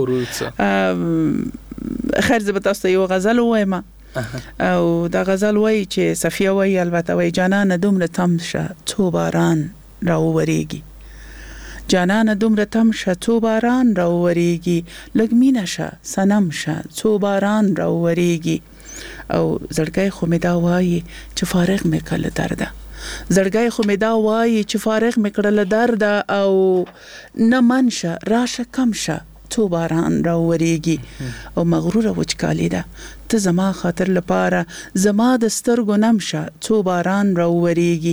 خیر زه به تاسو یو غزل وایم او دا غزل وای چې صفیه وای البته وای جانان دومره تم شه تو باران راووريږي جانان دومره تم شه تو باران راووريږي لګمینه شه سنم شه تو باران راووريږي او زړګي خو مې دا وایي چې فارغ مې کله درده زړګي خو مې دا وایي چې فارغ مې کړل درده او نه منشه راشه کم شه تو باران راووريږي او مغروره وچکالي ده ته زما خاطر لپاره زما د سترګو نمشه تو باران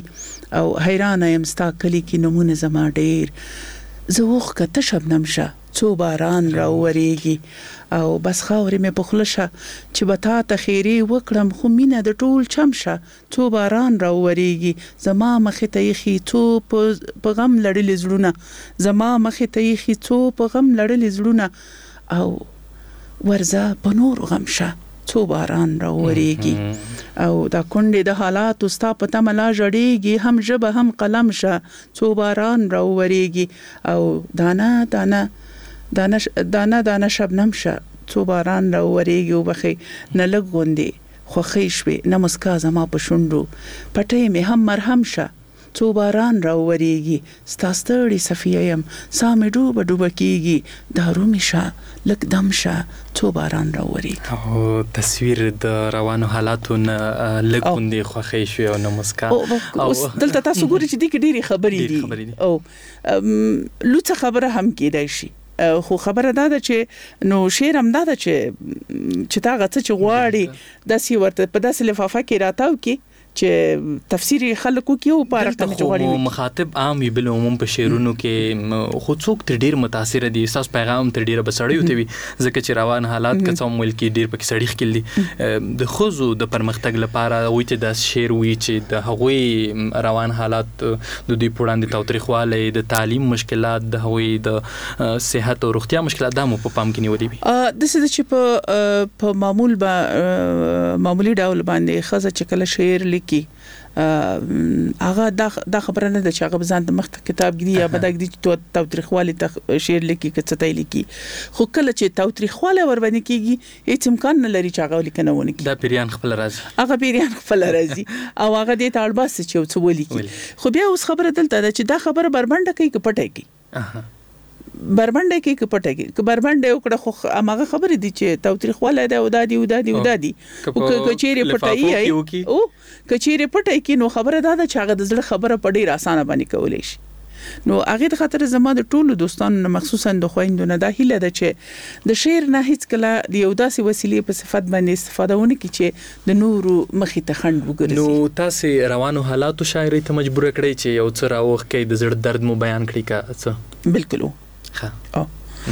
راووريږي او حیرانه يم ستا کلی کې نمونه زما ډیر زه وخت ته شبنم شه څو باران راووريږي او بس خاورې مې بخلشه چې بتا ته خیری وکړم خو مینه د ټول چمشه څو باران راووريږي زما مخې ته یخي څو په غم لړلې زړونه زما مخې ته یخي څو په غم لړلې زړونه او ورزه په نور غمشه څو باران راووريږي او دا کونډې د حالات ستا په تملا جړېږي هم ژبه هم قلم شه څو باران راووريږي او دانا دانا دانا دانا دانا شبنم شه څو باران راووريږي او بخي نه لګوندي خوخې شوي نه مسکا زما په شونډو پټې مې هم مرهم شه څو باران راووريږي ستاستړي صفیه يم سامې ډوب ډوب کیږي دارو می شه لک دم شه څو باران راووريږي او تصویر د روانو حالاتو نه لګوندي خوخې شوي او نه مسکا او دلته تاسو ګورئ چې دې کې ډېری خبرې دي او لوڅه خبره هم کېدای شي خو خبره دا ده چې نو شعر هم دا ده چې چې تا غته چې غواړي داسې ورته په داسې لفافه کې راتاو کې چې تفسیری خلکو کې او پارکته جوړي مخاطب عام وي بل عموم په شعرونو کې خو څوک تر ډیر متاثر دي احساس پیغام تر ډیر بسړی وي ځکه چې روان حالات کڅوم ملک ډیر پکې سړی خلي د خوځو د پرمختګ لپاره وي چې د شعر وي چې د هغوی روان حالات د دوی پوړاندې توتریخواله د تعلیم مشکلات د هغوی د صحت او روغتیا مشکلات د مو په پام کې نیولې وي د څه چې په په معمول با معمولی ډول باندې خزه چې کله شعر کی هغه دا خبره نه ده چې هغه ځان د مخ کتاب ګری یا بدګ دي چې توتریخواله ته شعر لیکي کڅتای لیکي خو کله چې توتریخواله ور باندې کیږي هیڅ امکان نه لري چې هغه لیکنه ونه کی دا پیریان خپل راځي هغه پیریان خپل راځي او هغه دې ته اړباس چې څه ولیکي خو بیا اوس خبره دلته ده چې دا خبره بربنده کوي کې پټه کی بربنده کې کې پټه کې بربنده یو کړه خو هغه خبرې دي چې توتریخواله ده او دادی او دادی او دادی او کچېره پټای او کچېره پټای کې نو خبره ده چې هغه د زړه خبره په ډیر اسانه باندې کولای شي نو هغه د خاطر زما د ټولو دوستانو مخصوصا د خويندو نه دا هیله ده چې د شعر نه هیڅ کله د یو داسې وسیلې په صفت باندې استفاده ونه کی چې د نورو مخې ته خند وګرځي نو تاسو روانو حالاتو شاعري ته مجبور کړی چې یو څه راوخ کې د زړه درد مو بیان کړی کا څه بالکل او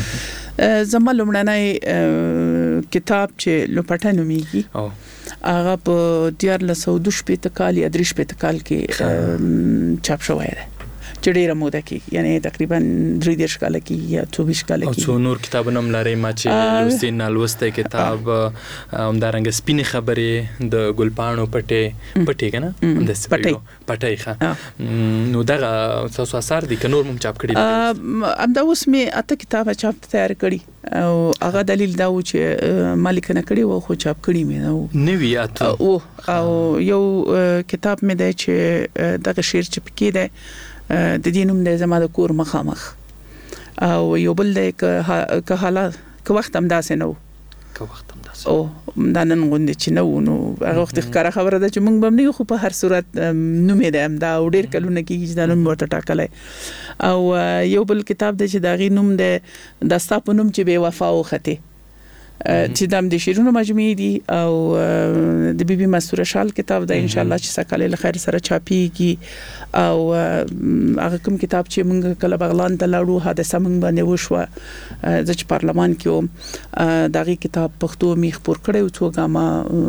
زما لومړنی کتاب چې لوپټه نومیږي هغه په دیار لسو دوش په تکال یا درش په تکال کې چاپ شوی دی چې ډیره موده کې یعنی تقریبا درې دیرش کال کې یا چوبیس کال کې او څو نور کتابونه هم لري ما چې لوستین لوسته کتاب همدارنګ سپینې خبرې د ګلپاڼو پټې پټې کنه د پټې پټې ښه نو دا تاسو اثر دي کنور مم چاپ کړی امدا اوس می اته کتاب چاپ تیار کړی او هغه دلیل دا و چې مالک نه کړی و خو چاپ کړی مې نو نوی اته او یو کتاب مې دی چې دغه شعر چې پکې دی د دینوم د زما د کور مخامخ او یو بل د که حالات که وخت هم داسې نو که وخت هم داسې او دا نن غوندې چې نو نو هغه وخت ښکاره خبره ده چې موږ به نه خو په هر صورت نومې ده دا ډېر کلونه کېږي چې دا نوم ورته ټاکلی او یو بل کتاب دی چې د هغې نوم دی د ستا په نوم چې بې وفا وختې چې د د شیرونو مجموعې دي او د بیبي مستوره شال کتاب دا ان شاء الله چې سکاله له خیر سره چاپیږي او هغه کوم کتاب چې موږ کله بغلان ته لاړو حادثه موږ باندې وشوه د پارلمان کې دغه کتاب پښتو میخ پور کړو څو ګاما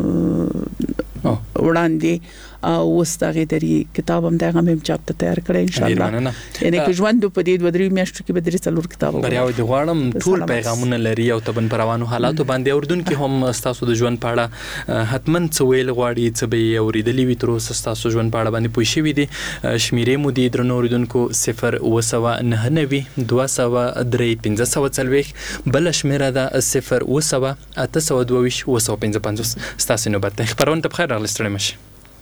وړاندې او وستغه دري کتاب هم دغه مم چاپ ته تیار کړی ان شاء الله یعنی که ژوند په دې د ودرې میاشتو کې به درې څلور کتاب بریاو د غواړم ټول پیغامونه لري او تبن پروانو حالاتو باندې اردن کې هم تاسو د ژوند پاړه حتمن څه ویل غواړي څه به اوریدلی وي تر اوسه تاسو ژوند پاړه باندې پوښښ وي دي شمیرې مو دي درنو اوریدونکو صفر و سوا نه نوي دوه سوا درې پنځه سوا څلويخ بل شمیره ده صفر و سوا اته سوا دوه ویش و سوا پنځه پنځوس تاسو نو بته خبرونه ته بخیر راغلستړی مشه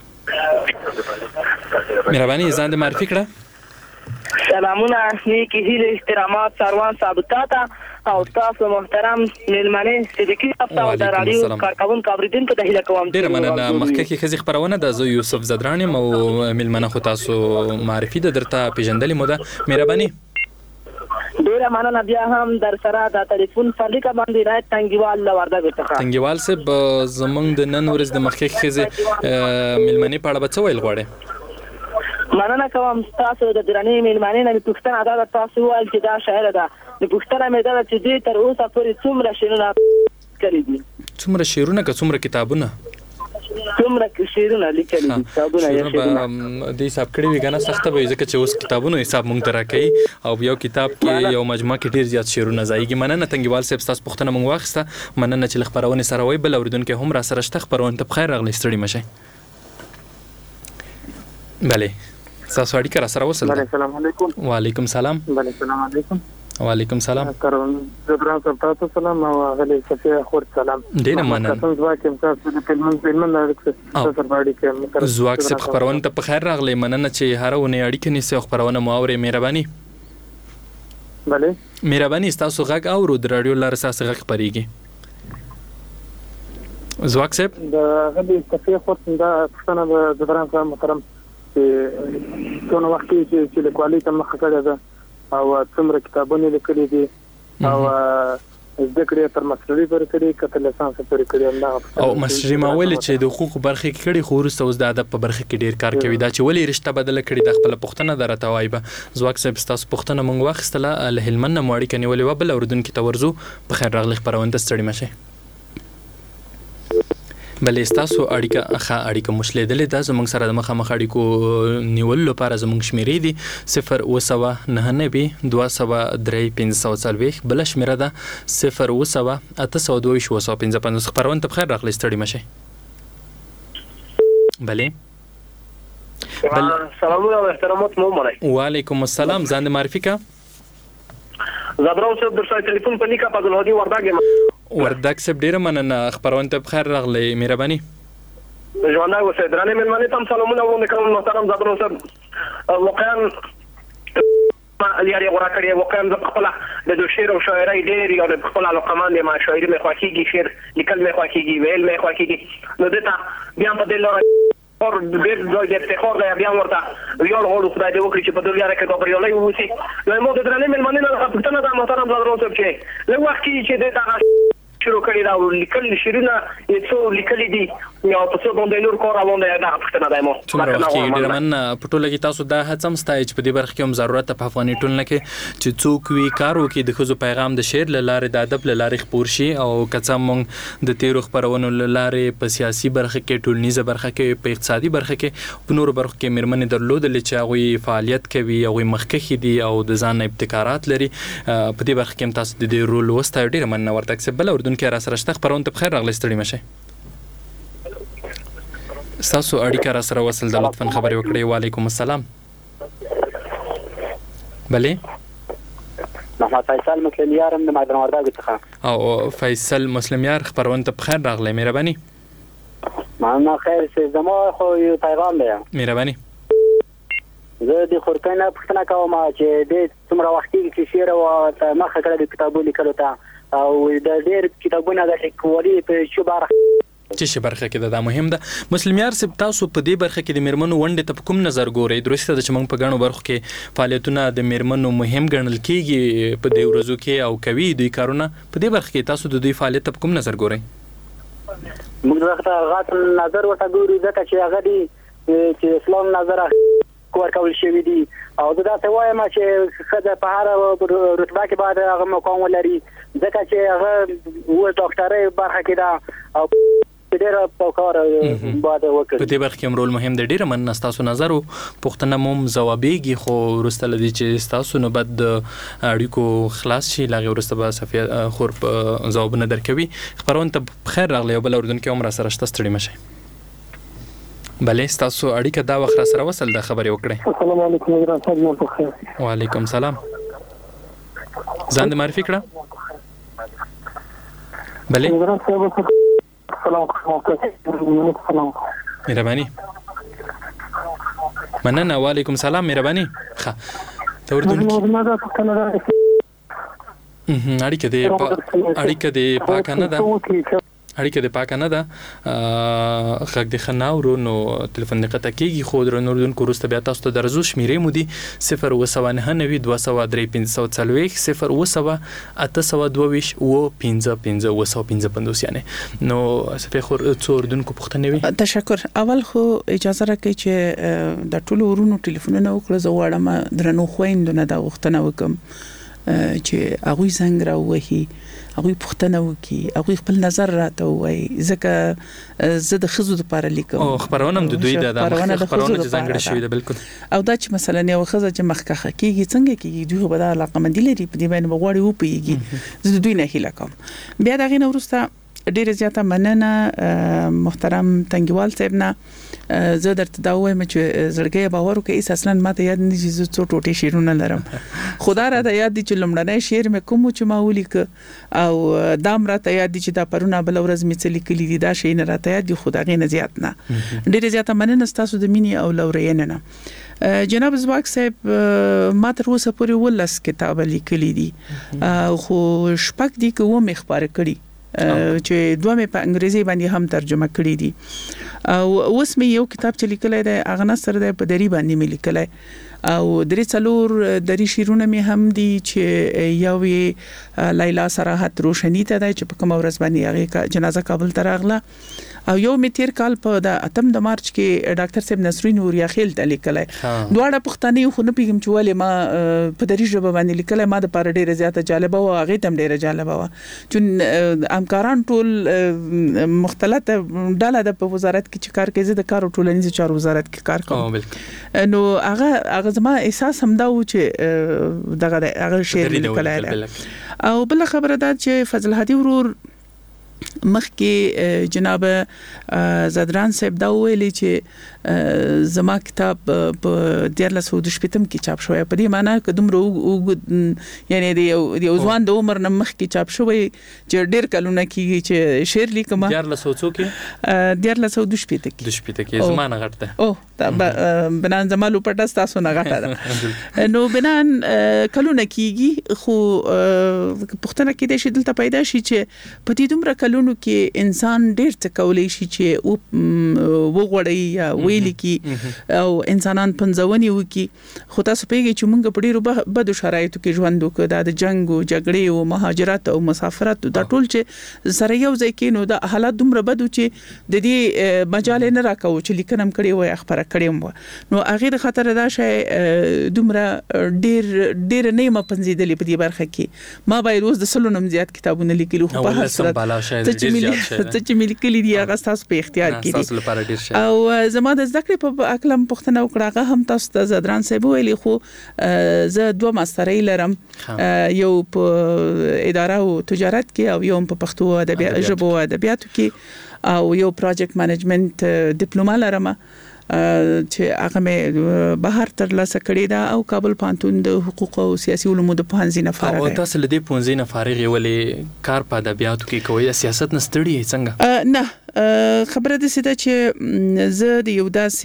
مهرباني ځان د معرفي کړه سلامونه نیکی هیله احترامات سروان ثابتاته او تاسو محترم ملمنه صدیقی تاسو د رادیو کارکون کابریدونکو د هیله کوم ډیر مننه مخکې کې خزي خبرونه د زو یوسف زدرانی او ملمنه خو تاسو معرفي د درته پیژندلې مو ده مهرباني ډیر مننه بیا هم در سره د ټلیفون فابریکا باندې راځي تنګیوال ورده ګټه تنګیوال سه زمنګ د نن ورځ د مخکې خزي ملمنه په اړه به څه ویل غواړي مننه کوم تاسو د درنې ملمنې نه پښتنه دا تاسو ول چې دا شاعر ده د پښتنه مې دا چې دې تر اوسه پورې څومره شعرونه کړي دي څومره شعرونه که څومره کتابونه څومره شعرونه لیکلي دي کتابونه یا شعرونه د حساب کړي وي کنه سخته به ځکه چې اوس کتابونو حساب مونږ ته راکړي او یو کتاب کې یو مجموعه کې ډیر زیات شعرونه ځایږي. مننه تنګیوال صاحب تاسو پوښتنه مونږ واخیسته. مننه چې خبرونه سره وای بل اوریدونکو هم را سره شته خبرونه ته بخیر راغلی ستړي مشه. بله تاسو اړیکه را سره وصل. السلام علیکم. وعلیکم سلام. بله السلام علیکم. وعلیکم سلام. کرم زبران تاسو سلام او غلی صفیه خور سلام. ډیر مننه. تاسو ځکه تاسو د فلمون فلمون تاسو سره باندې کې زواک صاحب خبرونه ته بخیر راغلی. مننه چې هر ونه اړیکه نیسه خبرونه مو اوري. مهرباني. بله مهرباني تاسو غږ اورو د رادیو لار اساس غږ پریږي. زواک صاحب د غلی صفیه خور دا پښتنه د زبران صاحب محترم چې څونه وخت کې چې لیکوالي ته مخه کړه ده او څومره کتابونه لیکلي دي او زده کړې تر ماستري پورې کړي کته لیسانس پورې کړي نه او ماستري ما ویل چې د حقوق برخه کې کړي خو ورسته اوس د ادب په برخه کې ډیر کار کوي. دا چې ولې رشته بدله کړي د خپل پښتنه درته وایبه. زواک صاحب تاسو پښتنه مونږ واخیستله له هلمند نه مو اړیکه نیولې و بل اوریدونکو ته ورزو په خیر راغلی خبرونه ته ستړي مشه. بلې تاسو اړیکه ښه اړیکه مشلیدلې دا زموږ سره د مخامخ اړیکو نیولو لپاره زموږ شمیرې دي صفر اوه سوه نهه نوي دوه سوه درې پنځه سوه څلوېښت بله شمیره ده صفر اوه سوه اته سوه دوه ویشت اوه سوه پنځه پنځوس. خپرونه ته بخیر راغلی ستړي مشئ. بلې سلامونه او احترامات مو منئ. وعلیکم السلام. ځان د معرفي کا. زبران صاحب در سره ټلیفون په نیکه په دلهدي وردګ وردګ صاحب ډیره مننه خبرونه ته بخیر راغلی. مهرباني. ژوندی اوسئ. درنې مېلمنې ته هم سلامونه وړاندې کوم محترم زبران صاحب. واقعا یاري غوړه کړې واقعا زه خپله د شعر او شاعرۍ ډېر یو د خپل علاقمند یم. شاعري مې خوښ کېږي شعر لیکل مې خوښ کېږي ویل مې خوښ کېږي نو دې ته بیا په دې لاره اور ډېر ځای د افتخار دی بیا ورته ویاړ غواړو خدای دې وکړي چې په دنیا کې دا بریالی واوسي. نو موږ د درنې مېلمنې نه پوښتنه ده محترم زبران صاحب چې لږ وخت کې چې دې دغه شروع کړي دا لیکل شعرونه یې څو لیکلي دي یا په څو باندې نور کار روان دی دا پوښتنه ده مو. څومره وخت کې ډېر مننه په ټوله کې تاسو دا هڅه هم ستایئ چې په دې برخه کې هم ضرورت په افغاني ټولنه کې چې څوک وي کار وکړي د ښځو پیغام د شعر له لارې د ادب له لارې خپور شي او که څه موږ د تیرو خپرونو له لارې په سیاسي برخه کې ټولنیزه برخه کې په اقتصادي برخه کې په نورو برخو کې مېرمنې درلودلې چې هغوی فعالیت کوي هغوی مخکښې دي او د ځان نه ابتکارات لري. په دې برخه کې هم تاسو د دې رول وستایئ. ډېره مننه ورته صاحب. بل اردونکي را سره شته خبرونه ته بخیر راغلی ستړي مشئ. تاسو اړیکه را سره وصل د لطفا خبرې وکړئ. وعلیکم السلام. بلې محمد فیصل مسلمیار هم د مردان وردګو څخه. او فیصل مسلمیار خبرونه ته بخیر راغلی. مهرباني. مننه. خیر سي زما خو یو پیغام دی. مهرباني. زه د خورکۍ نه پوښتنه کوم چې دې څومره وخت کېږي چې شعر ورته مخه کړه د کتابونو لیکلو ته او د ډېر کتابونه د لیکوالي په څه برخه چې شي برخه کې دا مهم ده. مسلمیار صاحب تاسو په دې برخه کې د میرمنو ونډې ته کوم نظر ګورئ؟ درسته ده چې موږ په ګڼو برخو کې فعالیتونه د میرمنو مهم ګڼل کېږي په دې ورځو کې او کوي دوی کارونه. په دې برخه کې تاسو د دوی فعالیت ته کوم نظر ګورئ؟ موږ ورته غاټ نظر ورته ګورو ځکه چې هغه دی چې اسلام نظر ورکول شوی دی او دا څه وایم چې ښځه په هر رتبه کې باید هغه مقام ولري ځکه چې هغه و ډاکټرۍ برخه کې ده او ډېر په کار باید وکړي. په دې برخه کې هم رول مهم دی. ډېره مننه ستاسو نظر او پوښتنه مو ځوابېږي خو وروسته له دې چې ستاسو نوبت د اړیکو خلاص شي له هغې وروسته به صفیه خور ځوابونه درکوي. خپرونه ته بخیر راغلی. یو بل اردونکي هم را سره شته. ستړي مشئ. بلې ستاسو اړیکه دا وخت را سره وصل ده خبرې وکړئ. السلام علیکم ورحمة الله وبرکاته. وعلیکم سلام. ځان دې معرفي کړه. بلې مهرباني. مننه. وعلیکم سلام. مهرباني. ښه ته اردونکي اړیکه دې اړیکه دې پاکه نه ده اړیکه دې پاکه نه ده. غږ دې ښه نه اورو نو تلیفون دې قطع کېږي خو درنو اردونکو وروسته بیا تاسو ته درځو. شمیرې مو دي صفر اوه سوه نهه نوي دوه سوه درې پنځه سوه څلوېښت صفر اوه سوه اته سوه دوه ویشت اوه پنځه پنځه اوه سوه پنځه پنځوس یعنې نو صفحې خور څو اردونکو پوښتنې وي. تشکر. اول خو اجازه راکړئ چې د ټولو ورونو ټلیفونونه وکړه. زه غواړم درنو خویندو نه دا غوښتنه وکړم چې هغه څنګه راوهي هغه پښتنه وکي هغه خپل نظر راته وایي ځکه زه د خزو لپاره لیکم او خبرونه د دوی د خبرونه چې څنګه شوی د بالکل او دا چې مثلا یو خزه چې مخکخه کیږي څنګه کیږي دوی به د علاقه مندي لري په دې باندې بغواړي و پیږي زه د دوی نه هیله کوم بیا دا غینه ورسته ډیره زیاته مننه محترم تنګوال صاحب نه زه درته دا وایم چې زړګي باور وکړي اصلا ماته یاد نه دي چې څو ټوټې شیرونه لرم خدا را ته یاد دي چې لمړنۍ شعر مې کوم چې ما ولیک او دام را ته یاد دي چې دا پرونه بل ورځ مې څه لیکلي دي دا شی نه را ته یاد دي خدا غي نه زیات نه ډیره زیاته مننه تاسو د مینې او لورین نه جناب زواک صاحب ما تر اوسه پورې ولس کتاب لیکلي دي خو شپږ دي کوم خبره کړي چې دوه مې په انګریزي باندې هم ترجمه کړی دي او اوس مې یو کتاب چې لیکلای دی هغه نثر دی په دری باندې مې لیکلای او درې څلور دری شیرونه مې هم دي چې یو لیلا صراحت روشنی ته دی چې په کوم ورځ باندې هغه جنازه کابل ته راغله او یو می تیر کال په د اتم د مارچ کې ډاکټر صاحب نصرین نوریا خیل ته لیکلای دواړه پښتني خو نه پیګم چې ولې ما په دری ژبه باندې لیکلای ما د پاره ډیره زیاته جالبه او هغه تم ډیره جالبه و چې همکاران ټول مختلفه ډله د په وزارت کې چې کار کوي د کار او ټولنیز چارو وزارت کې کار کوي نو هغه هغه زما احساس هم دا و چې دغه هغه شعر لیکلای او بل خبره ده چې فضل هادي ورور مخکې جناب زدران صاحب دا ویلي چې زما کتاب په دیارلس سو د شپږم کې چاپ شوی په دې معنی چې دومره یعنی د یو ځوان د عمر نه مخکې چاپ شوی چې ډیر کلونه کېږي چې شعر لیکم دیارلس سو څو کې دیارلس سو د شپږ کې د شپږ کې زما نه غټه او دا بنان زمالو پټه تاسو نه غټه ده نو بنان کلونه کېږي خو پښتنه کې د شیدل ته پیدا شي چې په دې دومره کلونو کې انسان ډیر څه کولای شي چې وګړی یا ویل کی او انسانان پنځونی وکي خو تاسو پیږي چې موږ په ډیرو بدو شرایطو کې ژوند وکړو د جنگ او جګړې او مهاجرت او مسافرت دا ټول چې سره یو ځای کې نو د حالات دومره بدو چې د دې مجال نه راکاو چې لیکنم کړي وای خبره کړم نو هغه د خطر دا شي دومره ډیر ډیر نیمه پنځیدلې په دې برخه کې ما باید اوس د سلونم زیات کتابونه لیکلو خو په هر صورت ته چې ملي کلی دی هغه تاسو په اختیار کې دي او زما د ذکر په اکلم پښتنه وکړه هم تاسو ته زدران صاحب ویلي خو زه دوه ماسترۍ لرم یو په اداره او تجارت کې او یو په پښتو ادبیات ژبه او ادبیاتو کې او یو پروجیکټ منیجمنت ډیپلوما لرم چې هغه مې بهر تر لاسه کړی دا او کابل پانتون د حقوق او سیاسي علومو د پوهنځي نه فارغ او تاسو له دې پوهنځي نه فارغ ولې کار په ادبیاتو کې کوي سیاست نه ستړي څنګه نه خبره د سیده چې زه د یو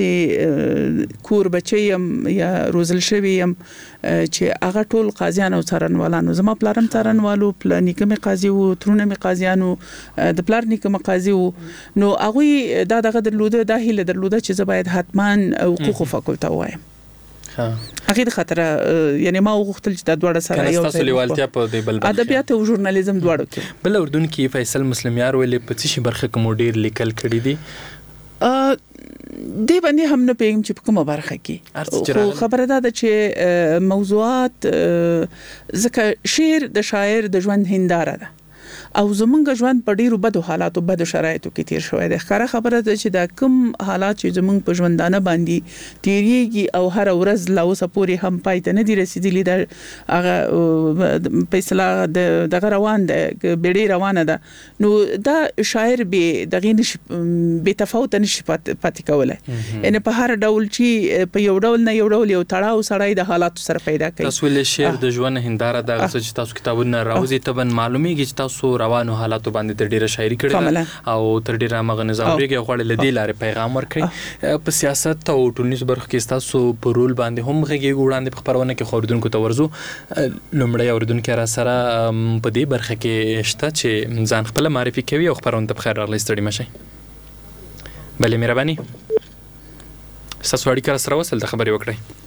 داسې کور بچیم یا روزل شویم چې هغه ټول قاضیان او څارنوالانو زما پلارم څارنوالو پلانیکه مې قاضي وو ترونه مې قاضیانو د پلار نیکه مې قاضي وو نو هغه دا دغه درلوده د هیله درلوده چې زه باید حتمان حقوق فاکولټه وایم هغه د خاطر یعنی ما وغوښتل چې دا دواړه سره یو ځای لیوالتیا په دې بل ادبیات او ژورنالیزم دواړو کې بل اردن کې فیصل مسلمیار ویلې په څه برخه کې موډیر لیکل کړی دي دی باندې هم نه پېم چې په کومه برخه کې خو خبره ده چې موضوعات ځکه شعر د شاعر د ژوند هنداره ده او زمونږ ژوند په ډیرو بدو حالاتو بدو شرایطو کې تیر شوی دی ښکاره خبره ده چې دا کوم حالات چې زمونږ په ژوندانه باندې تیریږي او هر ورځ لا اوسه پورې هم پای ته نه دي رسیدلي دا هغه په اصطلاح دغه روان ده بیړۍ روانه ده نو دا شاعر به دغه نشي به تفاوت نشي پاتې کولای یعنی په هر ډول چې په یو ډول نه یو ډول یو تړاو سړی د حالاتو سره پیدا کوي تاسو له شعر د ژوند هنداره د غوښتل چې تاسو کتابونه راوځي تبن معلومیږي چې تاسو روانو حالاتو باندې تر ډیره شاعري کړې او تر ډیره مغنزاوريږي غوړل لدی لارې پیغام ورکړي په سیاست او ټولنیز برخه کې تاسو په رول باندې هم غږی وړاندې په خبرونه کې خوردونکو ته ورزو لومړی اوردونکو را سره په دې برخه کې شته چې ځان خپل معرفي کوي او خبرونه ته بخیر راغلی ستړي مشي بلې مهرباني تاسو اړیکه سره وصل د خبري وکړئ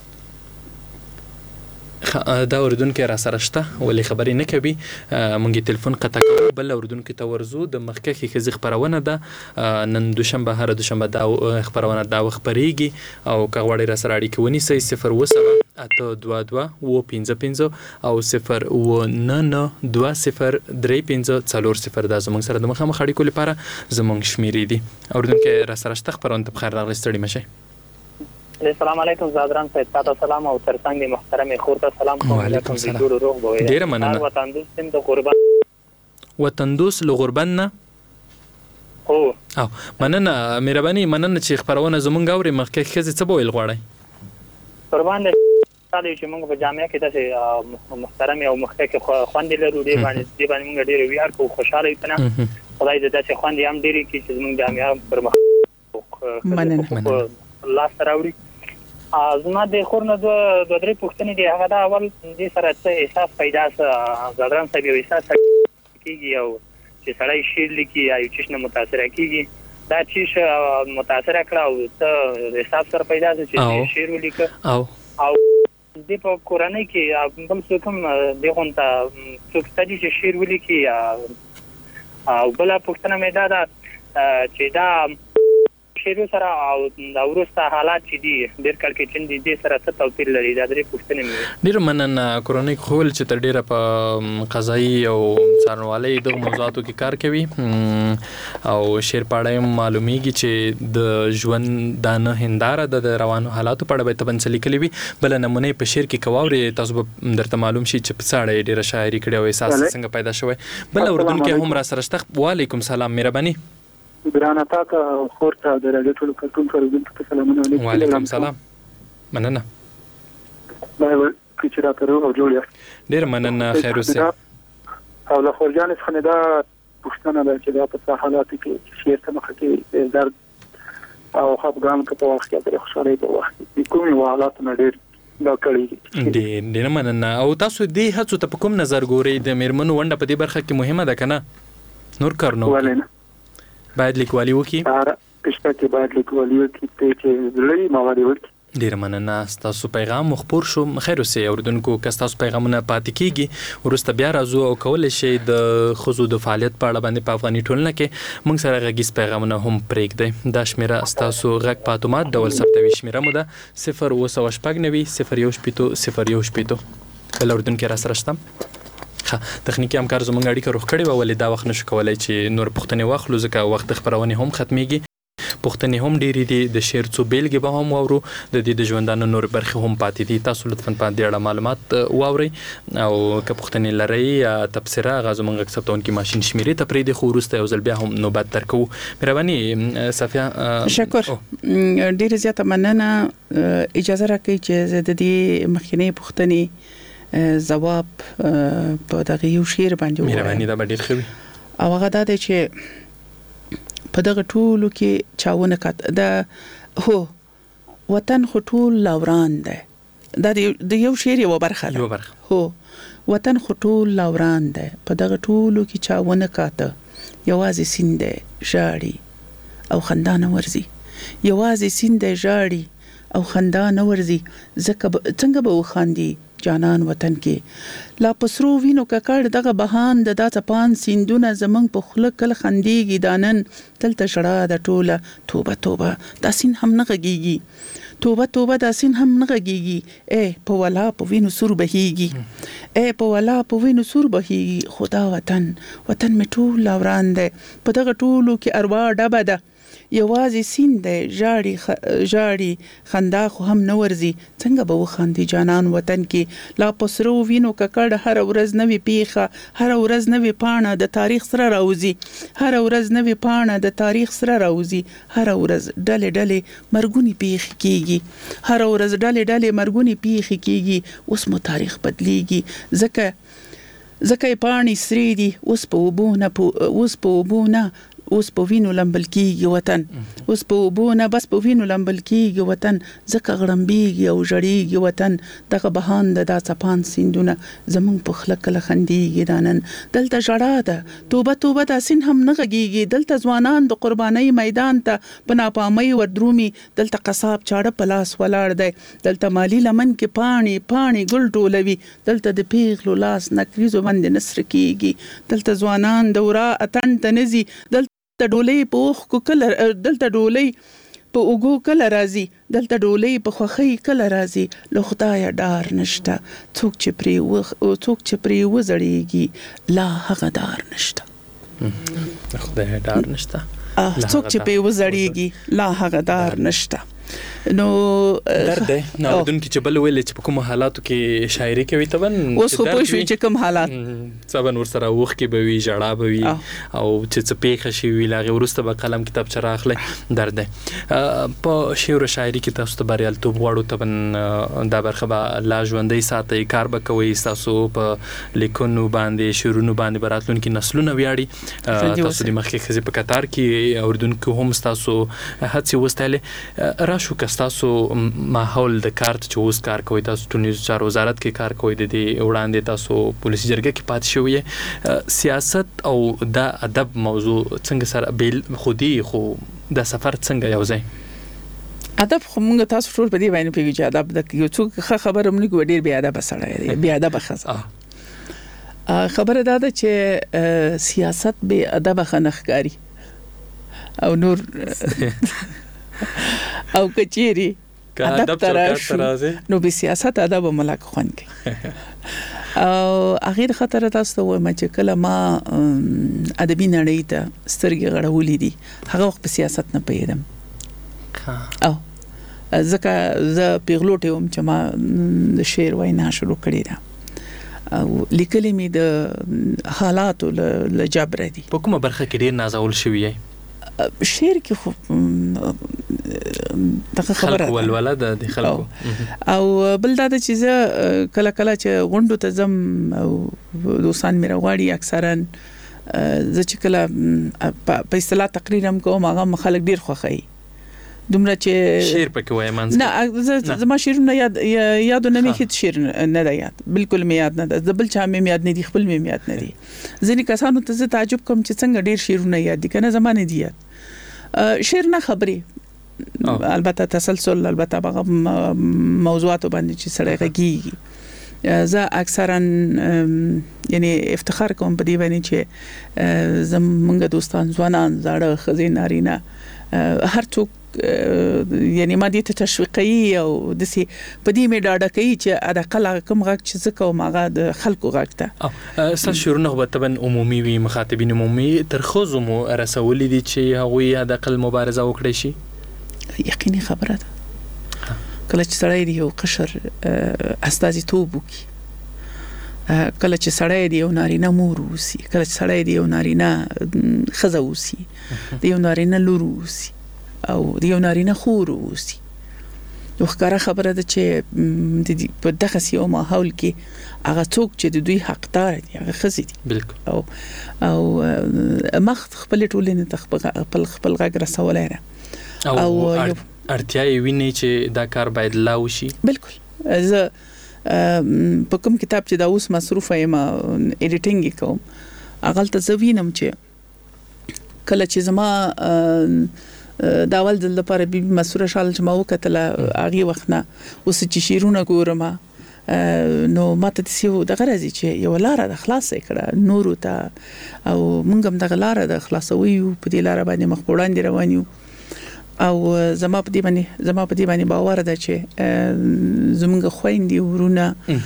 دا اوردونکو را سره شته ولې خبرې نه کوي مونږ ټلیفون قطع کوو بل اوردونکو ته ورزو د مخکې خزي خبرونه ده نن دوشنبه هر دوشنبه دا خبرونه دا خبريږي او کغوړې را سره اړیکه ونی سي صفر و سبعه اته دوه دوه اوه پنځه پنځه او صفر اوه نه نه دوه صفر درې پنځه څلور صفر دا زموږ سره د مخامخ اړیکو لپاره زموږ شمیرې دي. اورېدونکي راسره شته خپرونه ته بخیر راغلی، ستړي مه شئ. السلام علیکم زادران صاحب، تاسو سلام او ترڅنګ د محترم خور ته سلام کوم. وعلیکم السلام. ډیره روغ بوي. ډیره مننه. وطن دوست د قربان وطن دوست له غربن نه او او مننه مهرباني مننه چې خبرونه زمونږ اوري. مخکې ښځې څه بویل غواړئ؟ قربان دې چې موږ په جامعه کې داسې محترم او مخکې خوندې لرو، دې باندې دې باندې موږ ډېر ویاړ کوو، خوشاله یو کنه. خدای دې داسې خوندې هم ډېرې کړي چې زموږ جامعه پر مخ مننه لاس راوړي. زما د خور نه دوه دوه درې پوښتنې دي. هغه دا اول دې سره څه احساس پیدا څه زادران صاحب یو احساس کېږي او چې سړی شعر لیکي یا یو چیز نه متاثره کېږي، دا چیز متاثره کړه او څه احساس سره پیدا شو چې شعر ولیکه او او د په کورنۍ کې بل څوک هم دغه غونډه څوک ستدي چې شعر ولیکي او بل پوښتنه مې دا ده چې دا شعر سره او د ورسته حالات چې دي ډېر کال کې چې دې سره څه توپیر لري، دا درې پوښتنې مې. ډېر مننه. کورنۍ خپل چې تر ډېره په قضایي او څارنوالۍ د موضوعاتو کې کار کوي او شعر په اړه معلومیږي چې د ژوند د نه هنداره د روانو حالاتو په اړه به تبن لیکلي وي. بل نمونه په شعر کې کووري تاسو به درته معلوم شي چې په څاړه ډېره شاعري کړې او احساس څنګه پیدا شوی. بل اردوونکي هم را سره شته. وعلیکم سلام، مهرباني. ګرانه تاته خور ته د راډیو ټول کارتون کاروونکو ته سلامونه علیکم. وعلیکم سلام، مننه. دا چې راته او جوړ یاست. ډېر مننه. خیر اوسئ. او له خورجان څخه دا پوښتنه ده چې دا په حالاتو کې شعر ته مخه کې درد او خپګان په وخت کې د خوشحالۍ په وخت کې کومې حالات نه ډېر دا کړی دي. ډېر مننه. او تاسو دې هڅو ته په کوم نظر ګورئ؟ د میرمنو ونډه په دې برخه کې مهمه ده که نه؟ نور کار نه وکړي، باید لیکوالي وکړي. پښتو کې باید لیکوالي وکړي چې لوی مواد وکړي. ډیر مننه. تاسو پیغام مخبر شو. خیر اوسئ اوردونکو. که تاسو پیغامونه پاتې کیږي ورسته بیا راځو او کولای شئ د خزو د فعالیت په اړه باندې په افغاني ټولنه کې موږ سره غږیز پیغامونه هم پرېږدئ. دا شمیره تاسو غږ په اتومات ډول ثبتوي. شمیره مو ده صفر اوه سوه شپږ نوي صفر یو شپېته صفر یو شپېته. بل اردونکي را سره شته. تخنیکی همکار زموږ اړیکه روغ کړې وه، ولې دا وخت نشو کولی چې نور پوښتنې واخلو ځکه وخت د خپرونې هم ختمیږي. پوښتنې هم ډېرې دي، د شعر څو بیلګې به هم واورو، د دې د ژوندانه نور برخې هم پاتې دي. تاسو لطفا په دې اړه معلومات واورئ او که پوښتنې لرئ یا تبصره هغه زموږ غږ ثبتونکي ماشین شمیرې ته پرېږدئ، خو وروسته یو ځل بیا هم نوبت درکوو. مهرباني صفیه. شکر، ډېره زیاته مننه. اجازه راکړئ چې زه د دې مخکینۍ پوښتنې جواب په دغه یو شعر باندې ووایم. مهرباني دا به ډېر ښه وي. او هغه دا دی چې په دغه ټولو کې چاونه کات د هو وطن خو ټول لوران دی. دا د یو شعر یو برخه ده. یو برخه. هو وطن خو ټول لوران دی، په دغه ټولو کې چاونه کاته، یوازې سیند دی ژاړي او خندا نه ورځي. یوازې سیند دی ژاړي او خندا نه ورځي. ځکه څنګه به وخاندي جانان وطن کې لا پسرو وینو ککړ دغه بهان د دا څپان سیندونه زمنګ په خوله کله خندېږي دانن تلته شړه د ټوله. توبه توبه دا سین هم نه غږیږي، توبه توبه دا سین هم نه غږیږي. ای په ولا په وینو سور بهیږي، ای په ولا په وینو سور بهیږي. خدا وطن وطن می ټول لوران دی، په دغه ټولو کې اروا ډبه ده. یوازې سیند دی ژاړي خ... ژاړي خندا خو هم نه ورځي. څنګه به وخاندي جانان وطن کې لا پسرو وینو ککړ. هر ورځ نوې پیښه، هر ورځ نوې پاڼه د تاریخ سره راوځي، هر ورځ نوې پاڼه د تاریخ سره راوځي. هر ورځ ډلې ډلې مرګونی پیښ کیږي، هر ورځ ډلې ډلې مرګونی پیښ کیږي. اوس مو تاریخ بدلیږي ځکه ځکه پاڼې سرې دي. اوس په وبونه اوس په وبونه اوس په وینو لمبل کیږي وطن، اوس په وبونه بس په وینو لمبل کیږي وطن. ځکه غړمبیږي او ژړیږي وطن. دغه بهان د دا څپان سیندونه زمونږ په خوله کله خندېږي دانن. دلته ژړا ده، توبه توبه دا سین هم نه غږیږي. دلته ځوانان د قربانۍ میدان ته په ناپامۍ وردرومي. دلته قصاب چاړه په لاس ولاړ دی، دلته مالی لمن کې پاڼې پاڼې ګل ټولوي. دلته د پیغلو لاس نکریزو باندې نثر کیږي. دلته ځوانان د ورا اتڼ ته نځي، دلته ډولۍ په اوښکو کله دلته ډولۍ په اوګو کله راځي دلته ډولۍ په خوخی کله راځي له خدای ډار نشته څوک چې پری و څوک چې پری وزړیږي لا هغه دار نشته خدای ډار نشته څوک چې پری وزړیږي لا هغه دار نشته نو درد دی نو دن کې چې بل ویل چې په کوم حالاتو کې شاعري کوي تبن اوس خو په شوي چې کوم حالات سبن ور سره وښ کې به وي جړه به وي او چې څه پیښه شي وی لاغه ورسته به قلم کتاب چراغله درد دی په شعر او شاعري کې تاسو ته بریال توپ غواړو تبن دا برخه به لا ژوندۍ ساتي کار به کوي تاسو په لیکونو باندې شعرونو باندې براتلون کې نسلونه ویاړي تاسو د مخکې خزي په قطار کې اردن کې هم تاسو هڅه وستاله راشو تاسو ماحول د کارت چې اوس کار کوي تاسو ټولنیز چارو وزارت کې کار کوي د دې وړاندې تاسو پولیسي جرګه کې پات شوی سیاست او د ادب موضوع څنګه سره بیل خودي خو د سفر څنګه یو ځای ادب خو موږ تاسو ټول په دې باندې پیږي چې ادب د یو څوک خبره موږ ډیر بیا ادب سره بیا ادب خزه خبره دا ده چې سیاست به ادب خنخګاری او نور او کچيري ادب تراشو نو به سیاست ادب ملک خون کې او اخیر خطر تاسو ته وایم چې کله ما ادبي نړۍ ته سترګې غړولې دي هغه وخت په سیاست نه پیدم او ځکه زه پیغلوټ یم چې ما د شعر وینا شروع کړې ده او لیکلې مې د حالاتو له جبر دي په کومه برخه کې ډیر نازول شوی دی شعر کې خو دغه خبره ولوله د خلکو او بل دا چې زه کله کله چې غونډو ته زم او دوستان مې راغړي اکثرا زه چې کله په اصطلاح تقریر هم کوم هغه خلک ډیر خوښي دومره چې شعر پکې وای مانځ نه زما شعرونه یاد یاد نه مې هیڅ شعر نه دی یاد بالکل مې یاد نه ده بل چا مې یاد نه دي خپل مې یاد نه دي ځینې کسانو ته زه تعجب کوم چې څنګه ډیر شعرونه یاد دي کنه زمانه دي یاد شعر نه خبري البته تسلسل البته هغه موضوعات باندې چې سره غږیږي زه اکثرا یعنی افتخار کوم په دې باندې چې زمونږ دوستان ځوانان زاړه خزې نارینه هر څوک یعنی ما دې ته تشویقي او د سي په دې مې ډاډه کوي چې ادا کله کوم غږ چې زکه او ماغه د خلکو غږ ته اساس شروع نه وبتبن عمومي وي مخاطبین عمومي ترخصو مو رسول دي چې هغه ادا کل مبارزه وکړي شي یقیني خبره ده کله چې سړی دی او قشر استازي توب وکي کله چې سړی دی او نارینه مور وسی کله چې سړی دی او نارینه خزه وسی دی او نارینه لور وسی او دی او نارینه خور وسی نو ښکاره خبره ده چې په دغه سیو ماحول کې هغه څوک چې د دوی حقدار دي هغه خزي دي بالکل او او مخ خپل ټولنه خپل خپل غږ رسولای نه او ارتیاي ویني چې دا کار باید لاو شي بالکل زه په کوم کتاب چې دا اوس مصروفه یم ایډیټینګ کوم اغل ته زوینم چې کله چې زما دا ول د لپاره بي مسوره شال چې ما وکتله اغي وختنه اوس چې شیرونه ګورم نو ماته د سیو د غرضی چې یو لار د خلاصې کړه نور ته او مونږ هم د لار د خلاصوي په دې لار باندې مخ وړاندې روانیو او زما په دې باندې زما په دې باندې باور ده چې زمونږ خويندې ورونه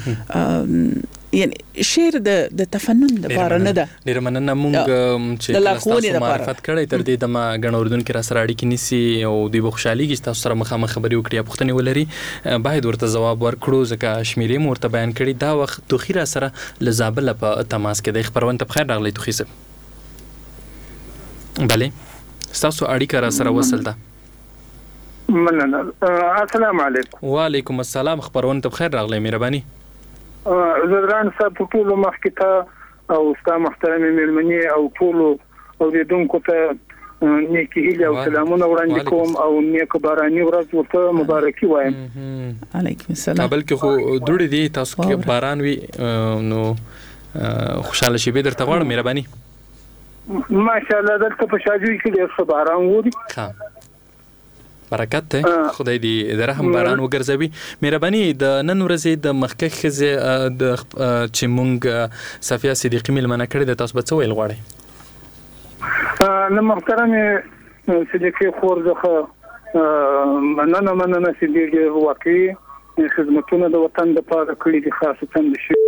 یعنی شعر د د تفنن لپاره نه ده ډیر مننه مونږ چې تاسو معرفت کړی تر دې د ما غن اردن کې را سره اړیکې نیسی او د بخښالي کې تاسو سره مخامخ خبرې وکړي پښتنې ولري باید ورته جواب ورکړو ځکه شمیرې مرته بیان کړي دا وخت توخی را سره لزابل په تماس کې د خبرونه ته بخیر راغلی توخی سره bale تاسو اړیکه را سره وصل ده مننه السلام علیکم وعلیکم السلام خبرونه ته بخیر راغلی مهرباني زدران صاحب ټول مخکې ته او ستا محترم مېرمنې او ټول اوریدونکو ته نیکی هیله او سلامونه وړاندې کوم او نیک باراني ورځ ورته مبارکي وایم علیکم السلام بلکې خو دوړې دي تاسو کې باران وي نو خوشاله شي به درته غواړم مهرباني ماشاءالله دلته په شاجوی کې ډېر ښه باران ووري ها برکت ته خدای دې د رحم باران وګرځوي مهرباني د نن ورځې د مخکې خزه د چې مونږ صفیه صدیقی ملمنه کړې د تاسو به څه ویل غواړي نو محترم صدیقی خور زخه مننه مننه چې دې واقعي خدمتونه د وطن لپاره کړې دي خاصه د شي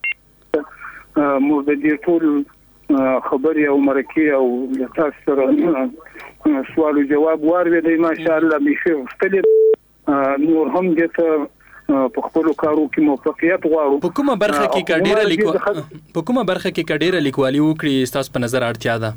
مو د دې ټول خبري او مرکي او تاسو سره سوال او جواب ورغلی ماشاء الله به مختلف نور هم دې ته په خپل کارو کې موفقیت غواړو. په کومه برخه کې کډیره لیکو په کومه برخه کې کډیره لیکوالي وکړي تاسو په نظر اړتیا ده؟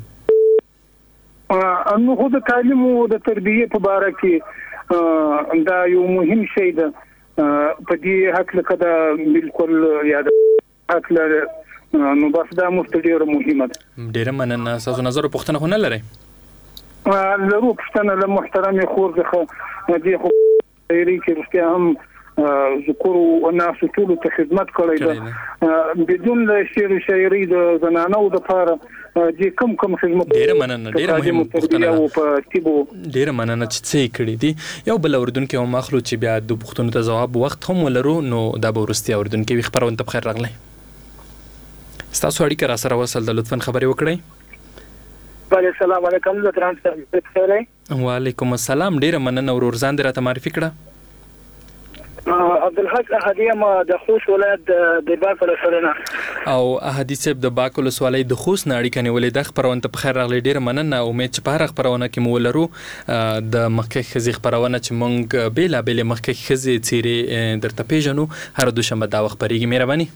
انو خو د تعلیم او د تربیه په اړه کې دا یو مهم شی ده. په دې حق لکه دا بالکل یاد حق لري نو بس دا مستډیره مهمه ده. ډیره مننه. تاسو نظر پوښتنه خو نه لرئ؟ لرو پوښتنه له محترم خور څخه دې خو یې کې رښتیا هم ذکر او ناس ټول ته خدمت کړی ده بدون شعر و شاعري د زنانو د لپاره دې کم کم خدمت. ډیره مننه. ډیره مهمه پوښتنه ده. ډیره مننه چې څه کړی دي. یو بل اردن کې هم مخلو چې بیا د پوښتنو ته جواب وخت هم ولرو نو دا به ورستي اردن کې خبرونه ته بخیر راغلی. تاسو اړیکه را سره وصل د لطفاً خبرې وکړئ. بله السلام علیکم زه ترانسفر خیرای. وعلیکم السلام. ډیره مننه. ورور ځان دې راته معرفي کړه. عبدالحق احدی ما د خوست ولایت د باک ولسوالۍ او احدی صاحب د باک ولسوالۍ د خوست نه اړیکه نیولې د خبرونه ته بخیر راغلی. ډیره مننه. امید چې په هر خبرونه کې مو ولرو د مخکې خزي خبرونه چې مونږ بیلا بیل مخکې خزي چیرې درته پیژنو هر دوشنبه دا وخت پرېږي. مهرباني.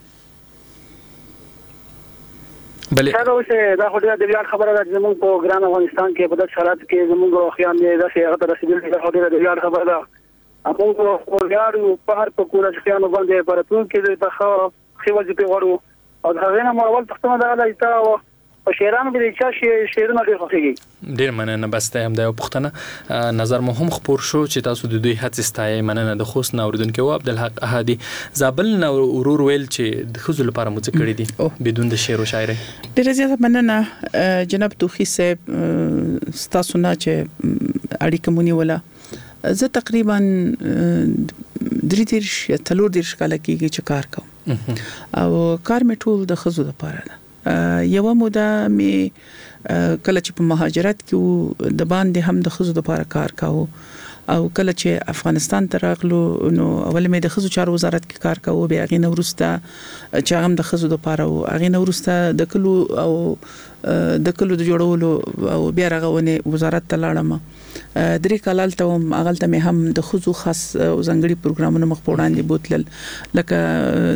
بله دا اوسه دا خو د ویاړ خبره ده چې موږ په ګران افغانستان کې په داسې حالات کې زموږ خیام نه داسې هغه ته رسیدل دا خو د ویاړ خبره ده. موږ په ویاړ په هر په کوله ځخیانو باندې پرتون کې په خو خو وځي غواړو او دا غوښنه مورول تختمه ده لای تا او شیرانو به چې شي شیرونه ډیر خوښيږي. ډیر مننه. بس ته هم دا پوښتنه نظر مو هم خبر شو چې تاسو د دوی هڅې ستایي. مننه. د خوست نه اوردونکو عبدالحق احدی زابل نه ورور ویل چې د خزو لپاره مو څه کړی دي بدون د شعر او شاعري. ډیر زیاته مننه جناب توخی صاحب تاسو نه چې اړیکه مونږ ولا زه تقریبا درې دیرش یا څلور دیرش کاله کېږي چې کار کوم او کار مې ټول د خزو لپاره ده. یو موده می کله چې په مهاجرت کې د باندې هم د خزو لپاره کار کاوه او کله چې افغانستان ته راغلو نو اول مې د خزو چارو وزارت کې کار کاوه بیا غي نورسته چې هم د خزو لپاره او غي نورسته د کلو او د کلو د جوړولو او بیا راغونه وزارت ته لاړم. درې کال ته هم اغلته مې هم د خزو خاص او ځنګړي پروګرامونو مخ په وړاندې بوتل لکه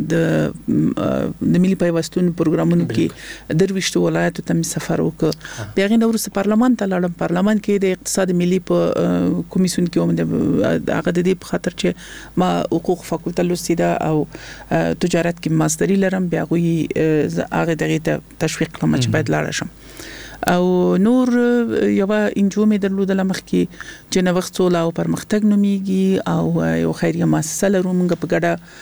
د د ملي پیوستون پروګرامونو کې درويشت ولایت ته سفر وکړ. بیا غي نورسته پارلمان ته لاړم. پارلمان کې د اقتصاد ملي په کمیسیون کې هم د هغه د دې په خاطر چې ما حقوق فاکولټه لوستیدا او تجارت کې ماستری لرم. بیا غوي هغه دغه تشویق کوم چې باید لاړ شم او نور یو انجومې درلودل مخکې چې نوښت سولا او پرمختګ نوميږي او یو خیریه مؤسسه لرو موږ په ګډه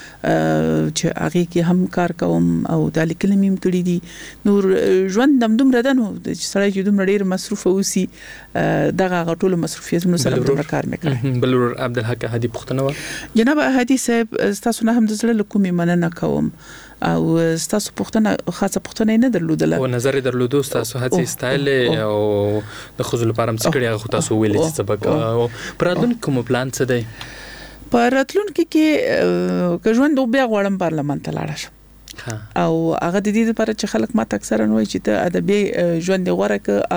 چې هغه کې هم کار کوم او د لیکل مم کړی دي. نور ژوند دم دوم ردانو چې سړی چې دوم ډیر مصروف اوسي دغه غټول مصروفیتونو سره د کار مکړي. بلور عبدالحق احدی پښتنه و جناب احدی صاحب تاسو نه هم د زړه کومې مننه کوم او تاسو پښتنه خاصه پښتنه نه درلودله او نظر درلودو تاسو هڅه استایل او د خزل لپاره هم څکړی هغه تاسو ویل چې سبق او پراتون کوم پلان څه دی؟ پراتون کې کې کژوند بیا غواړم پارلمان ته لاړ شم او هغه د دې لپاره چې خلک ماته اکثرا وایي چې ته ادبي ژوند غوړه ک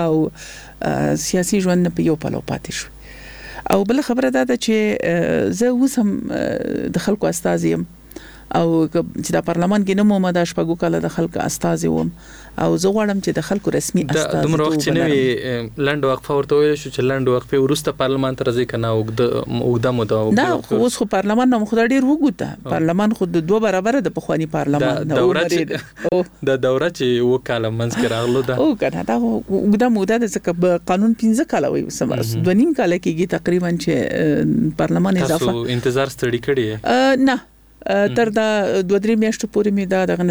او سیاسي ژوند په یو پلو پاتې شو. او بل خبره ده چې زه وسم د خلکو استاد یم او چې د پارلمان کې نمو مده شپږو کاله د خلکو استاد وم او زه غواړم چې د خلکو رسمي استاد د دومره وخت چې نوې لنډ وقفه ورته ویل شو چې لنډ وقفه ورسته پارلمان ته راځي کنه او د مده دا اوس خو پارلمان نو خو ډیر وګوته پارلمان خو د دوه برابر د پخوانی پارلمان د دوره چې د دوره چې وکاله منځ کې راغلو دا او کنه دا وګدا موده د څخه قانون پنځه کاله وي دوه نیم کاله کېږي تقریبا چې پارلمان اضافه تاسو انتظار ستړي کړی نه تر دا دوه درې میاشتې پورې می دا دغه نه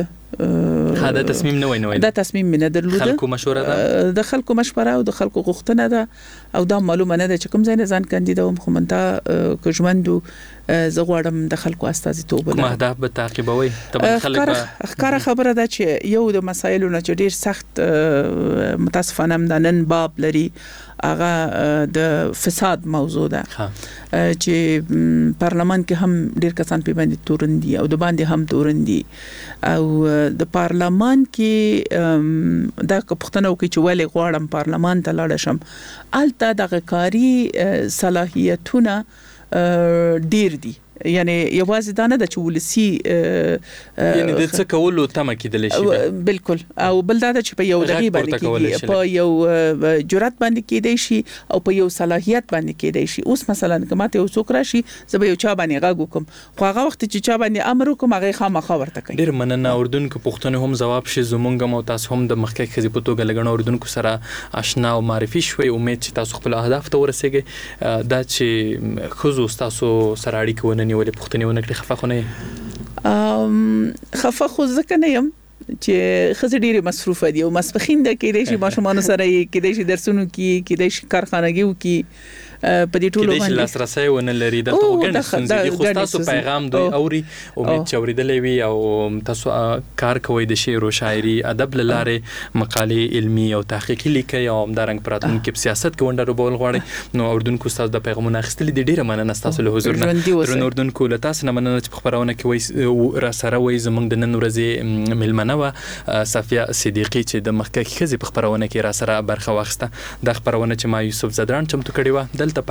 درلوده دا تصمیم نه وای نه دا تصمیم نه درلوده خلکو مشوره ده د خلکو مشوره او د خلکو غوښتنه ده او دا معلومه نه ده چې کوم ځای نه ځان کاندیدوم خو منته کوجمندو زه غواړم د خلکو استازیتوب کوم اهداف به تعقیبوي طبعا خلک ښکاره خبره ده چې یو د مسایلو نه ډیر سخت متاسفانه نن باب لري هغه د فساد موضوع ده چې پارلمان کې هم ډیر کسان په باندې تورندي او د باندې هم تورندي او د پارلمان کې دا پښتنو کې چې ولې غواړم پارلمان ته لاړ شم الته د کاری صلاحیتونه ډیر دي یعنی یوازې دا نه د چولسی یعنی د څه کولو تمه کېدل شي بالکل او بل دا چې په یو دغه باندې کېږي په یو جرأت باندې کېدای شي او په یو صلاحیت باندې کېدای شي اوس مثلا کماته یو څوک راشي زه به یو چا باندې غاګو کوم خو هغه وخت چې چا باندې امر کوم هغه خامخا ورته کوي ډیر مننه اردوونکو پښتون هم جواب شي زمونږ مو تاسو هم د مخکې خزي په توګه لګنه اردوونکو سره آشنا او معرفي شوي امید چې تاسو خپل اهداف ته ورسیږئ دا چې خزو تاسو سره اړیکه ونني ولې پښتني ونه کړی خفه خو نه ام خفه خو ځکه نه یم چې خزه ډیره مصروفه دي او مسبخین د کېدای شي ماشومان سره کېدای شي درسونو کې کېدای شي کارخانګیو کې په دې ټولو باندې لاسرسي ونه لري د توګه ستونزې دي خو تاسو پیغام دوی اوري امید چې اوریدلې وي او تاسو کار کوي د شعر او شاعري ادب لاره مقالې علمي او تحقیقي لیکي او همدارنګ پراتون کې سیاست کې ونډه رول غواړي نو اردوونکو تاسو د پیغامونه اخیستل دي ډیره مننه تاسو له حضور نه درنو اردوونکو له تاسو نه مننه چې خبرونه کې وای را سره وای زمونږ د نن ورځې ملمنه و صفیه صدیقی چې د مخکې خزي په خبرونه کې را سره برخه واخسته د خبرونه چې ما یوسف زدران چمتو کړی و دلته